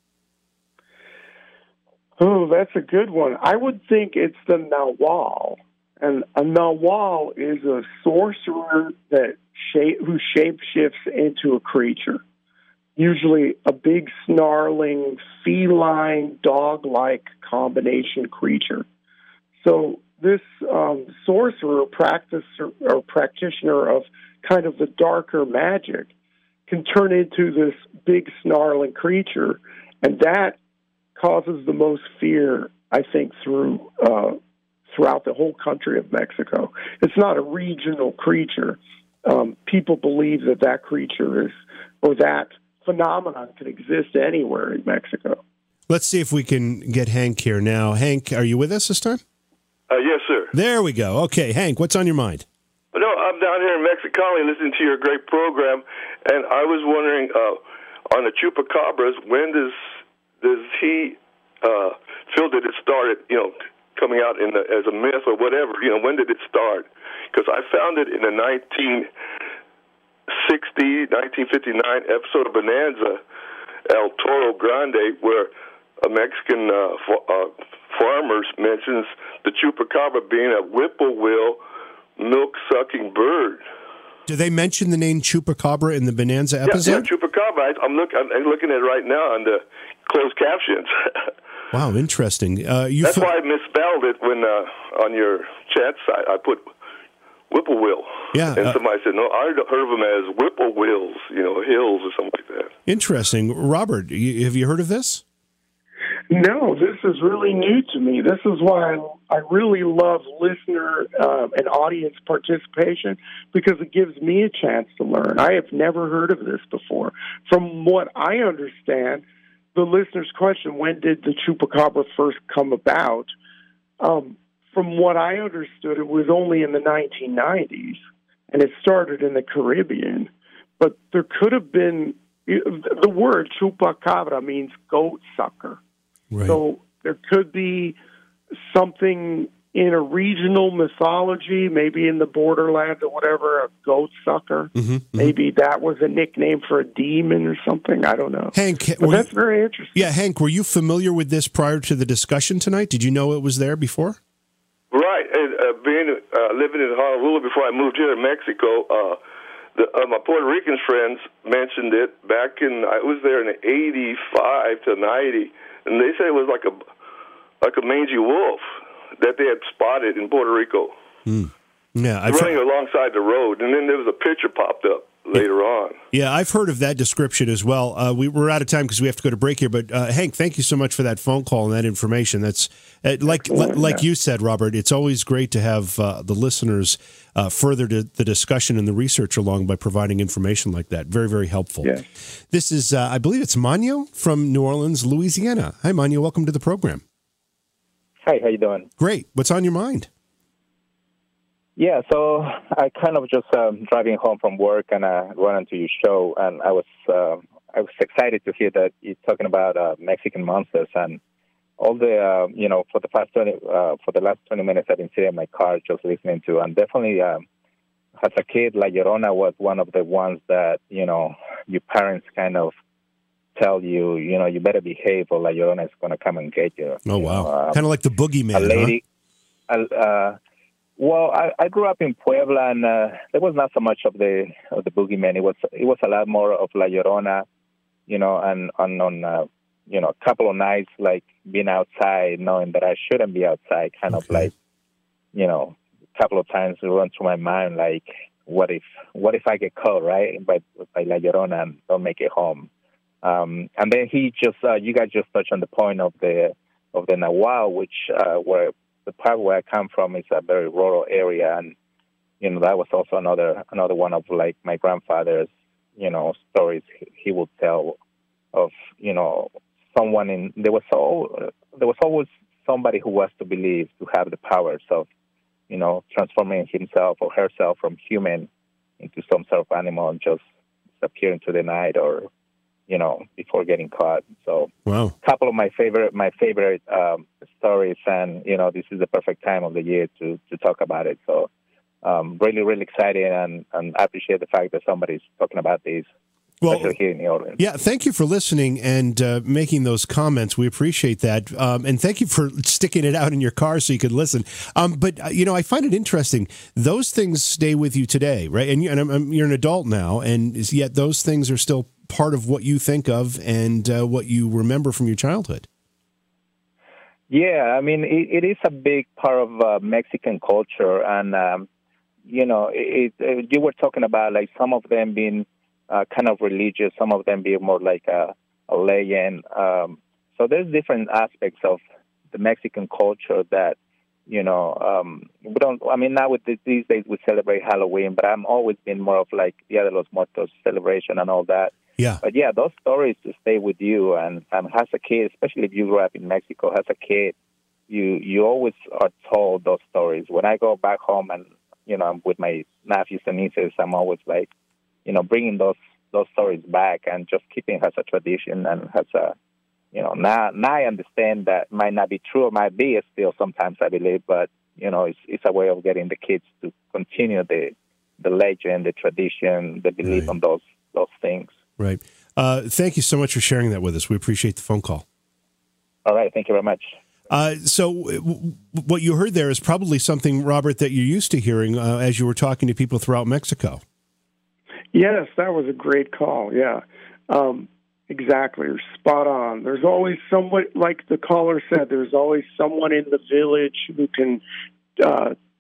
Oh, that's a good one. I would think it's the Nahual. And a Nahual is a sorcerer that shape, who shapeshifts into a creature, usually a big, snarling, feline, dog-like combination creature. So this um, sorcerer, practicer, or practitioner of kind of the darker magic can turn into this big, snarling creature, and that causes the most fear, I think, through uh, throughout the whole country of Mexico. It's not a regional creature. Um, people believe that that creature is, or that phenomenon can exist anywhere in Mexico. Let's see if we can get Hank here now. Hank, are you with us this time? Uh, yes, sir. There we go. Okay, Hank, what's on your mind? No, I'm down here in Mexicali listening to your great program, and I was wondering, uh, on the chupacabras, when does does he uh, feel that it started, you know, coming out in the, as a myth or whatever? You know, when did it start? Because I found it in a nineteen sixty, nineteen fifty-nine episode of Bonanza, El Toro Grande, where a Mexican uh, f- uh, farmer mentions the chupacabra being a whippoorwill, milk-sucking bird. Do they mention the name chupacabra in the Bonanza episode? Yeah, yeah chupacabra. I, I'm, look, I'm, I'm looking at it right now on the closed captions. Wow, interesting. Uh, you That's f- why I misspelled it when uh, on your chat site. I put whippoorwill. Yeah. And Uh, somebody said, no, I heard of them as whippoorwills, you know, hills or something like that. interesting. Robert, you, have you heard of this? No, this is really new to me. This is why I, I really love listener uh, and audience participation, because it gives me a chance to learn. I have never heard of this before. From what I understand, the listener's question, when did the chupacabra first come about? Um, from what I understood, it was only in the nineteen nineties, and it started in the Caribbean. But there could have been, the word chupacabra means goat sucker. Right. So there could be something in a regional mythology, maybe in the borderlands or whatever, a goat sucker. Mm-hmm, mm-hmm. Maybe that was a nickname for a demon or something. I don't know. Hank, But were that's you- very interesting. yeah, Hank, were you familiar with this prior to the discussion tonight? Did you know it was there before? Right. And, uh, being uh, living in Honolulu before I moved here to Mexico, uh, the, uh, my Puerto Rican friends mentioned it back in, I was there in eighty-five to ninety, and they said it was like a like a mangy wolf that they had spotted in Puerto Rico. Mm. Yeah, I've running alongside the road, and then there was a picture popped up later on. Yeah, I've heard of that description as well. Uh, we, we're out of time because we have to go to break here. But uh, Hank, thank you so much for that phone call and that information. That's uh, like li- like you said, Robert. It's always great to have uh, the listeners uh, further to the discussion and the research along by providing information like that. Very, very helpful. Yeah. This is, uh, I believe, it's Manyo from New Orleans, Louisiana. Hi, Manyo. Welcome to the program. Hi, how you doing? Great. What's on your mind? Yeah, so I kind of just um, driving home from work and I uh, ran into your show, and I was uh, I was excited to hear that you're talking about uh, Mexican monsters, and all the uh, you know for the past twenty uh, for the last twenty minutes I've been sitting in my car just listening to, and definitely um, as a kid, La Llorona was one of the ones that you know your parents kind of tell you you know you better behave or La Llorona is going to come and get you. Oh you wow, know, um, kind of like the boogeyman, a lady. huh? A, uh, Well, I, I grew up in Puebla, and uh, there was not so much of the of the boogeyman. It was it was a lot more of La Llorona, you know, and, and on uh, you know a couple of nights like being outside, knowing that I shouldn't be outside, kind Okay. of like, you know, a couple of times it run through my mind like, what if what if I get caught, right, by by La Llorona and don't make it home? Um, and then he just uh, you guys just touched on the point of the of the Nahual, which uh, where the part where I come from is a very rural area, and you know that was also another another one of like my grandfather's you know stories he would tell of you know someone in there was so there was always somebody who was to believe to have the powers of you know transforming himself or herself from human into some sort of animal and just disappear into the night or you know before getting caught. So Wow. a couple of my favorite my favorite um, stories, and you know this is the perfect time of the year to to talk about it. So um, really really excited, and, and I appreciate the fact that somebody's talking about these, Well, especially here in New Orleans. yeah, thank you for listening and uh, making those comments. We appreciate that. Um, and thank you for sticking it out in your car so you could listen. Um, but, uh, you know, I find it interesting. Those things stay with you today, right? And, you, and I'm, I'm, you're an adult now, and yet those things are still part of what you think of and uh, what you remember from your childhood. Yeah, I mean, it, it is a big part of uh, Mexican culture. And, um, you know, it, it, you were talking about, like, some of them being uh, kind of religious, some of them being more like a, a legend. Um, so there's different aspects of the Mexican culture that, you know, um, we don't, I mean, now with the, these days we celebrate Halloween, but I've always been more of like Dia de los Muertos celebration and all that. Yeah. But yeah, those stories stay with you, and um, as a kid, especially if you grew up in Mexico, as a kid, you you always are told those stories. When I go back home and you know I'm with my nephews and nieces, I'm always like, you know, bringing those those stories back and just keeping it as a tradition and as a, you know, now now I understand that might not be true or might be still sometimes I believe, but you know, it's it's a way of getting the kids to continue the the legend, the tradition, the belief Right. on those those things. Right. Uh, thank you so much for sharing that with us. We appreciate the phone call. All right. Thank you very much. Uh, so w- w- what you heard there is probably something, Robert, that you're used to hearing uh, as you were talking to people throughout Mexico. Yes, that was a great call. Yeah, um, exactly. You're spot on. There's always someone, like the caller said, there's always someone in the village who can uh,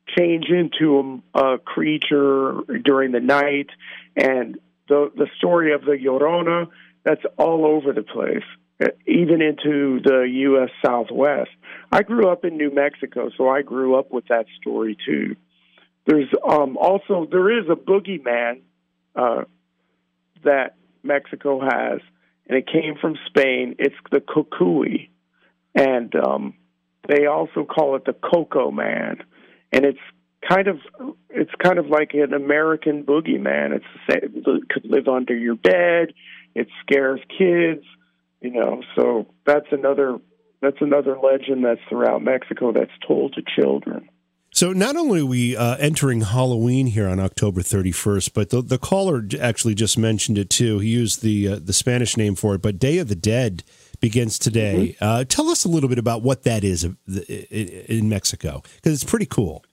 change into a, a creature during the night, and the the story of the Llorona, that's all over the place, even into the U S Southwest. I grew up in New Mexico, so I grew up with that story too. There's um, also, there is a boogeyman uh, that Mexico has, and it came from Spain. It's the Cucuy, and um, they also call it the Coco Man, and it's kind of it's kind of like an American boogeyman. It's the same, it could live under your bed. It scares kids, you know. So that's another that's another legend that's throughout Mexico that's told to children. So not only are we uh, entering Halloween here on October thirty-first, but the, the caller actually just mentioned it too. He used the uh, the Spanish name for it, but Day of the Dead begins today. Mm-hmm. Uh, tell us a little bit about what that is in Mexico, because it's pretty cool.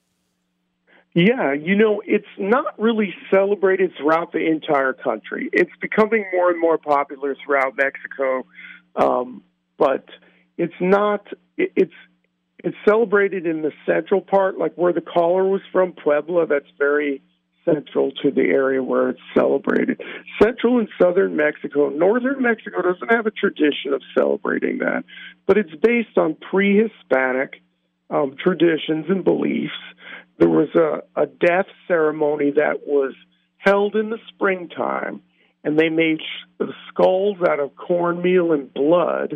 Yeah, you know, it's not really celebrated throughout the entire country. It's becoming more and more popular throughout Mexico, um, but it's not. It, it's it's celebrated in the central part, like where the caller was from, Puebla. That's very central to the area where it's celebrated. Central and southern Mexico, northern Mexico doesn't have a tradition of celebrating that, but it's based on pre-Hispanic um, traditions and beliefs. There was a, a death ceremony that was held in the springtime, and they made sh- skulls out of cornmeal and blood,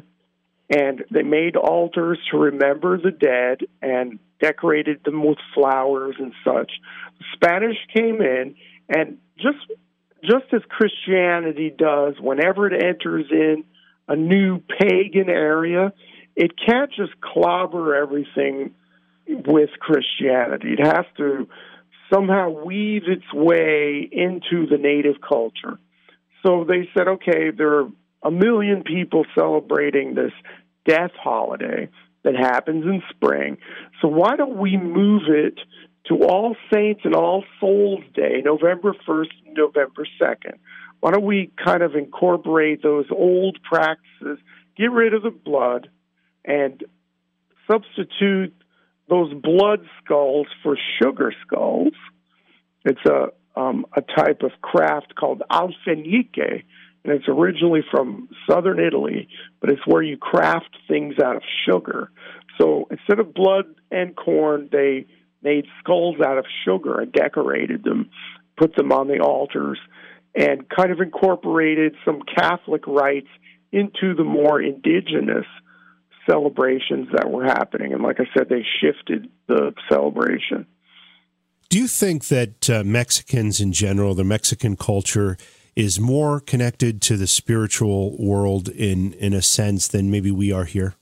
and they made altars to remember the dead and decorated them with flowers and such. The Spanish came in, and just just as Christianity does, whenever it enters in a new pagan area, it can't just clobber everything with Christianity. It has to somehow weave its way into the native culture. So they said, okay, there are a million people celebrating this death holiday that happens in spring. So why don't we move it to All Saints and All Souls Day, November first and November second? Why don't we kind of incorporate those old practices, get rid of the blood, and substitute those blood skulls for sugar skulls? It's a um, a type of craft called alfeñique, and it's originally from southern Italy, but it's where you craft things out of sugar. So instead of blood and corn, they made skulls out of sugar and decorated them, put them on the altars, and kind of incorporated some Catholic rites into the more indigenous celebrations that were happening. And like I said, they shifted the celebration. Do you think that uh, Mexicans in general, the Mexican culture, is more connected to the spiritual world in, in a sense than maybe we are here?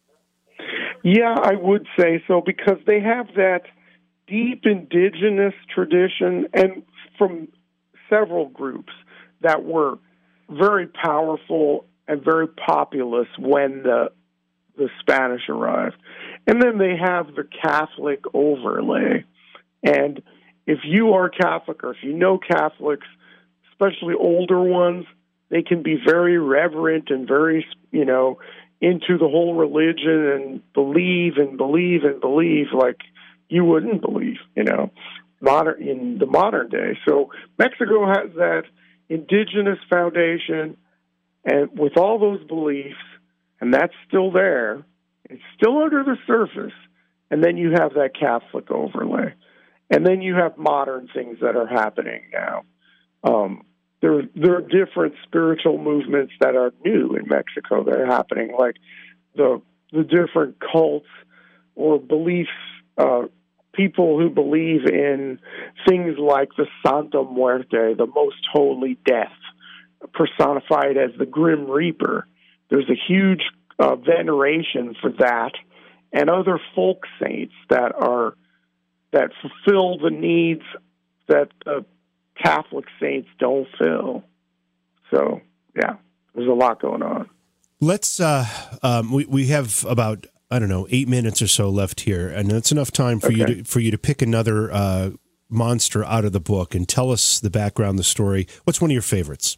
Yeah, I would say so, because they have that deep indigenous tradition, and from several groups that were very powerful and very populous when the the Spanish arrived. And then they have the Catholic overlay. And if you are Catholic, or if you know Catholics, especially older ones, they can be very reverent and very, you know, into the whole religion and believe and believe and believe like you wouldn't believe, you know, modern in the modern day. So Mexico has that indigenous foundation, and with all those beliefs, and that's still there. It's still under the surface. And then you have that Catholic overlay. And then you have modern things that are happening now. Um, there, there are different spiritual movements that are new in Mexico that are happening, like the the different cults or beliefs, uh, people who believe in things like the Santa Muerte, the most holy death, personified as the Grim Reaper. There's a huge uh, veneration for that, and other folk saints that are that fulfill the needs that uh, Catholic saints don't fill. So, yeah, there's a lot going on. Let's. Uh, um, we we have about I don't know eight minutes or so left here, and that's enough time for okay. you to for you to pick another uh, monster out of the book and tell us the background, the story. What's one of your favorites?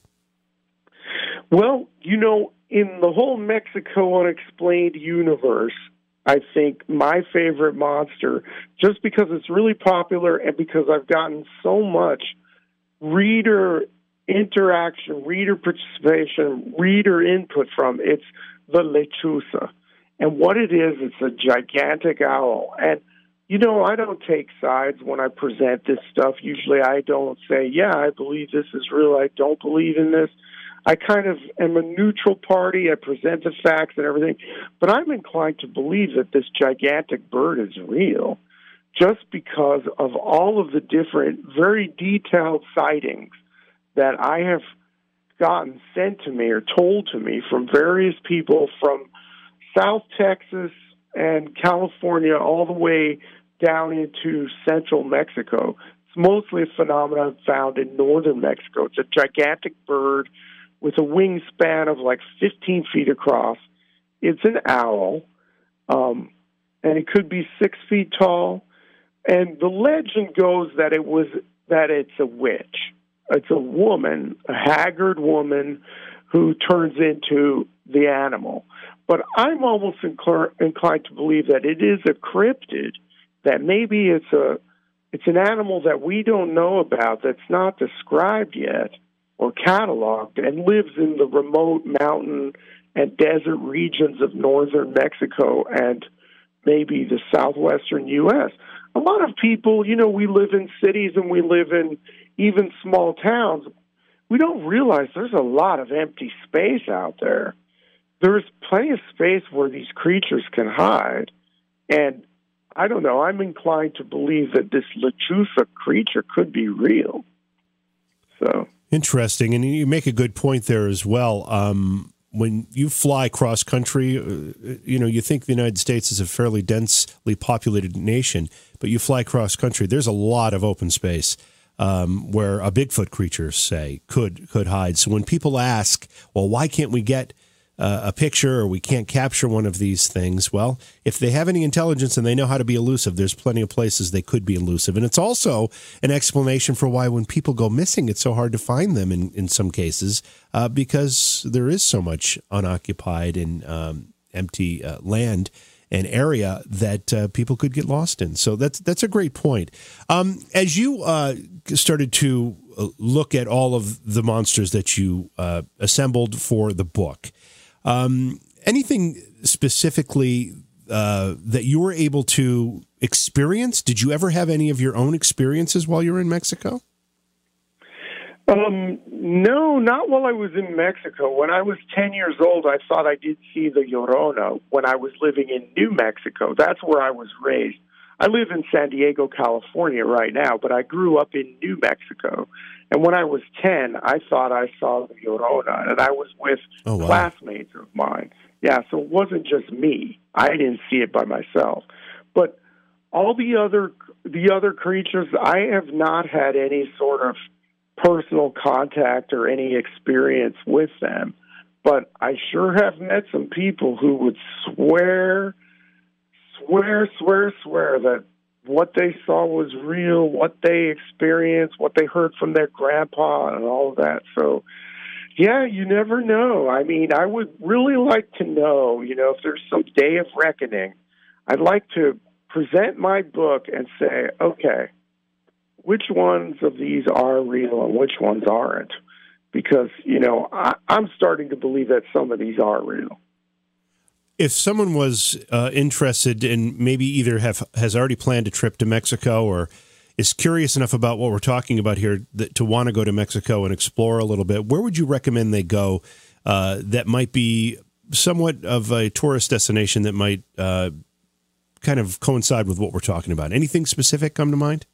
Well, you know, in the whole Mexico Unexplained universe, I think, my favorite monster, just because it's really popular and because I've gotten so much reader interaction, reader participation, reader input from. It's the lechuza. And what it is, it's a gigantic owl. And, you know, I don't take sides when I present this stuff. Usually I don't say, yeah, I believe this is real. I don't believe in this. I kind of am a neutral party. I present the facts and everything. But I'm inclined to believe that this gigantic bird is real just because of all of the different, very detailed sightings that I have gotten sent to me or told to me from various people from South Texas and California all the way down into central Mexico. It's mostly a phenomenon found in northern Mexico. It's a gigantic bird with a wingspan of like fifteen feet across. It's an owl, um, and it could be six feet tall. And the legend goes that it was that it's a witch. It's a woman, a haggard woman, who turns into the animal. But I'm almost incl- inclined to believe that it is a cryptid, that maybe it's a it's an animal that we don't know about, that's not described yet or cataloged, and lives in the remote mountain and desert regions of northern Mexico and maybe the southwestern U S. A lot of people, you know, we live in cities and we live in even small towns. We don't realize there's a lot of empty space out there. There's plenty of space where these creatures can hide. And I don't know, I'm inclined to believe that this lechuza creature could be real. So interesting. And you make a good point there as well. Um, when you fly cross country, uh, you know, you think the United States is a fairly densely populated nation, but you fly cross country, there's a lot of open space um, where a Bigfoot creature, say, could could hide. So when people ask, well, why can't we get uh, a picture or we can't capture one of these things? Well, if they have any intelligence and they know how to be elusive, there's plenty of places they could be elusive. And it's also an explanation for why when people go missing, it's so hard to find them in, in some cases uh, because there is so much unoccupied and um, empty uh, land an area that uh, people could get lost in. So that's that's a great point. Um, as you uh, started to look at all of the monsters that you uh, assembled for the book, um, anything specifically uh, that you were able to experience? Did you ever have any of your own experiences while you were in Mexico? Um, no, not while I was in Mexico. When I was ten years old, I thought I did see the Llorona when I was living in New Mexico. That's where I was raised. I live in San Diego, California right now, but I grew up in New Mexico. And when I was ten, I thought I saw the Llorona, and I was with oh, wow. classmates of mine. Yeah, so it wasn't just me. I didn't see it by myself. But all the other the other creatures, I have not had any sort of personal contact or any experience with them, but I sure have met some people who would swear, swear, swear, swear that what they saw was real, what they experienced, what they heard from their grandpa and all of that. So, yeah, you never know. I mean, I would really like to know, you know, if there's some day of reckoning, I'd like to present my book and say, okay, which ones of these are real and which ones aren't? Because, you know, I, I'm starting to believe that some of these are real. If someone was uh, interested in maybe either have has already planned a trip to Mexico or is curious enough about what we're talking about here that, to want to go to Mexico and explore a little bit, where would you recommend they go uh, that might be somewhat of a tourist destination that might uh, kind of coincide with what we're talking about? Anything specific come to mind?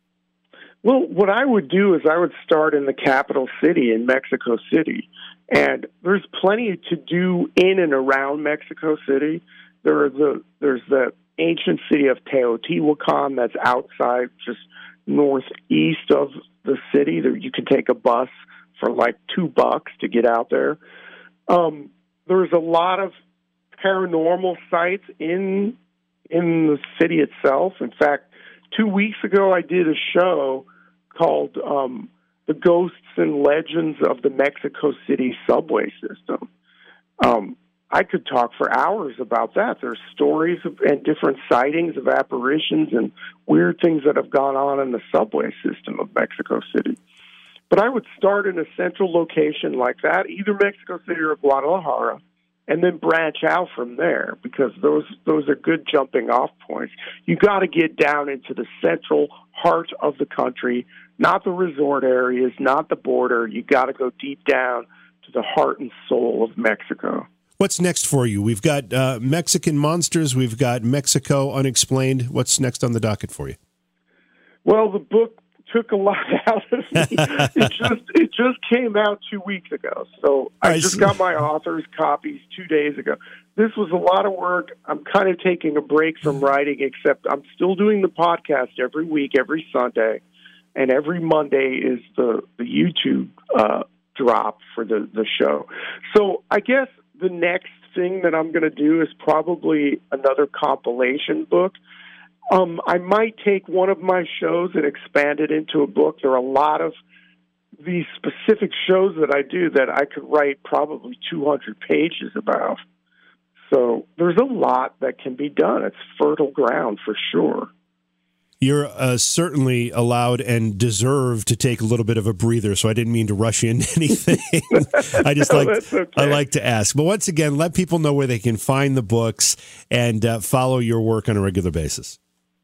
Well, what I would do is I would start in the capital city, in Mexico City. And there's plenty to do in and around Mexico City. There are the, there's the ancient city of Teotihuacan that's outside, just northeast of the city. There, you can take a bus for like two bucks to get out there. Um, there's a lot of paranormal sites in in the city itself. In fact, two weeks ago I did a show called um, The Ghosts and Legends of the Mexico City Subway System. Um, I could talk for hours about that. There's stories of, and different sightings of apparitions and weird things that have gone on in the subway system of Mexico City. But I would start in a central location like that, either Mexico City or Guadalajara, and then branch out from there, because those those are good jumping off points. You got to get down into the central heart of the country, not the resort areas, not the border. You got to go deep down to the heart and soul of Mexico. What's next for you? We've got uh, Mexican Monsters. We've got Mexico Unexplained. What's next on the docket for you? Well, the book took a lot out of me. it just it just came out two weeks ago, so I right, just so- got my author's copies two days ago. This was a lot of work. I'm kind of taking a break from writing, except I'm still doing the podcast every week, every Sunday, and every Monday is the the YouTube uh, drop for the the show. So I guess the next thing that I'm going to do is probably another compilation book. Um, I might take one of my shows and expand it into a book. There are a lot of these specific shows that I do that I could write probably two hundred pages about. So there's a lot that can be done. It's fertile ground for sure. You're uh, certainly allowed and deserve to take a little bit of a breather, so I didn't mean to rush into anything. I just No, like that's okay. I like to ask. But once again, let people know where they can find the books and uh, follow your work on a regular basis.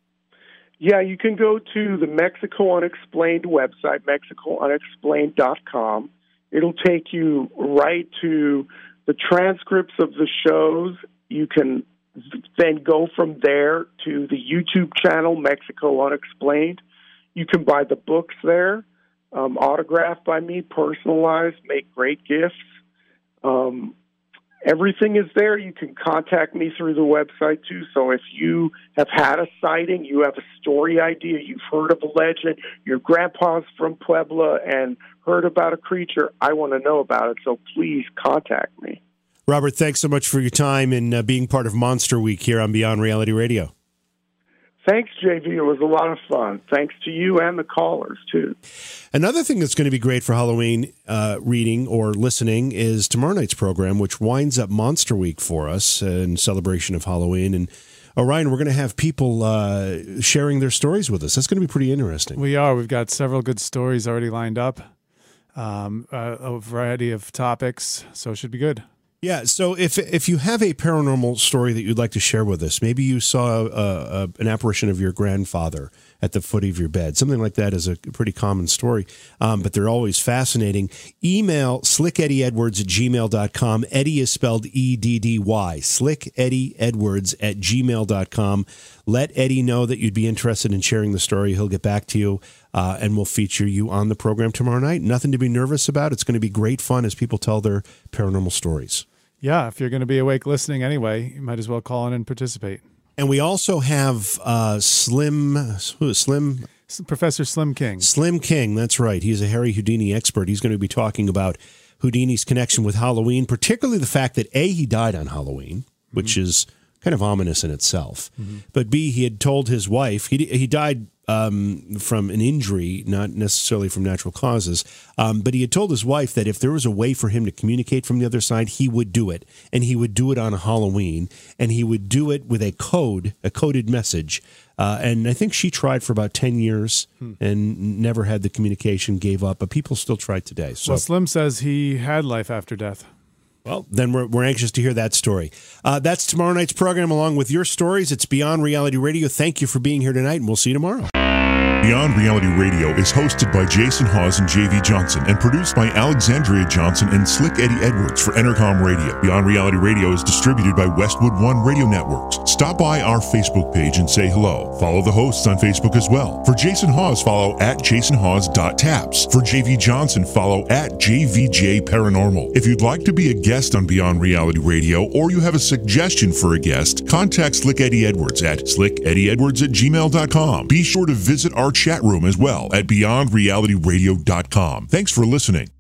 Yeah, you can go to the Mexico Unexplained website, mexico unexplained dot com. It'll take you right to the transcripts of the shows. You can then go from there to the YouTube channel, Mexico Unexplained. You can buy the books there, um, autographed by me, personalized, make great gifts. Um, everything is there. You can contact me through the website, too. So if you have had a sighting, you have a story idea, you've heard of a legend, your grandpa's from Puebla and heard about a creature, I want to know about it. So please contact me. Robert, thanks so much for your time and uh, being part of Monster Week here on Beyond Reality Radio. Thanks, J V. It was a lot of fun. Thanks to you and the callers, too. Another thing that's going to be great for Halloween uh, reading or listening is tomorrow night's program, which winds up Monster Week for us in celebration of Halloween. And Orion, we're going to have people uh, sharing their stories with us. That's going to be pretty interesting. We are. We've got several good stories already lined up, um, uh, a variety of topics, so it should be good. Yeah, so if if you have a paranormal story that you'd like to share with us, maybe you saw a, a, an apparition of your grandfather at the foot of your bed. Something like that is a pretty common story, um, but they're always fascinating. Email slick eddie edwards at gmail dot com. Eddie is spelled E D D Y. slick eddie edwards at gmail dot com. Let Eddie know that you'd be interested in sharing the story. He'll get back to you, uh, and we'll feature you on the program tomorrow night. Nothing to be nervous about. It's going to be great fun as people tell their paranormal stories. Yeah, if you're going to be awake listening anyway, you might as well call in and participate. And we also have uh, Slim, who is Slim? Professor Slim King. Slim King, that's right. He's a Harry Houdini expert. He's going to be talking about Houdini's connection with Halloween, particularly the fact that A, he died on Halloween, which mm-hmm. is kind of ominous in itself. Mm-hmm. But B, he had told his wife, he he died um, from an injury, not necessarily from natural causes, um, but he had told his wife that if there was a way for him to communicate from the other side, he would do it. And he would do it on a Halloween, and he would do it with a code, a coded message. Uh, and I think she tried for about ten years hmm. and never had the communication, gave up, but people still try today. So, well, Slim says he had life after death. Well, then we're, we're anxious to hear that story. Uh, that's tomorrow night's program along with your stories. It's Beyond Reality Radio. Thank you for being here tonight, and we'll see you tomorrow. Beyond Reality Radio is hosted by Jason Hawes and J V Johnson and produced by Alexandria Johnson and Slick Eddie Edwards for Entercom Radio. Beyond Reality Radio is distributed by Westwood One Radio Networks. Stop by our Facebook page and say hello. Follow the hosts on Facebook as well. For Jason Hawes, follow at jason hawes dot taps. For J V Johnson, follow at J V J Paranormal. If you'd like to be a guest on Beyond Reality Radio or you have a suggestion for a guest, contact Slick Eddie Edwards at slick eddie edwards at gmail dot com. Be sure to visit our chat room as well at beyond reality radio dot com. Thanks for listening.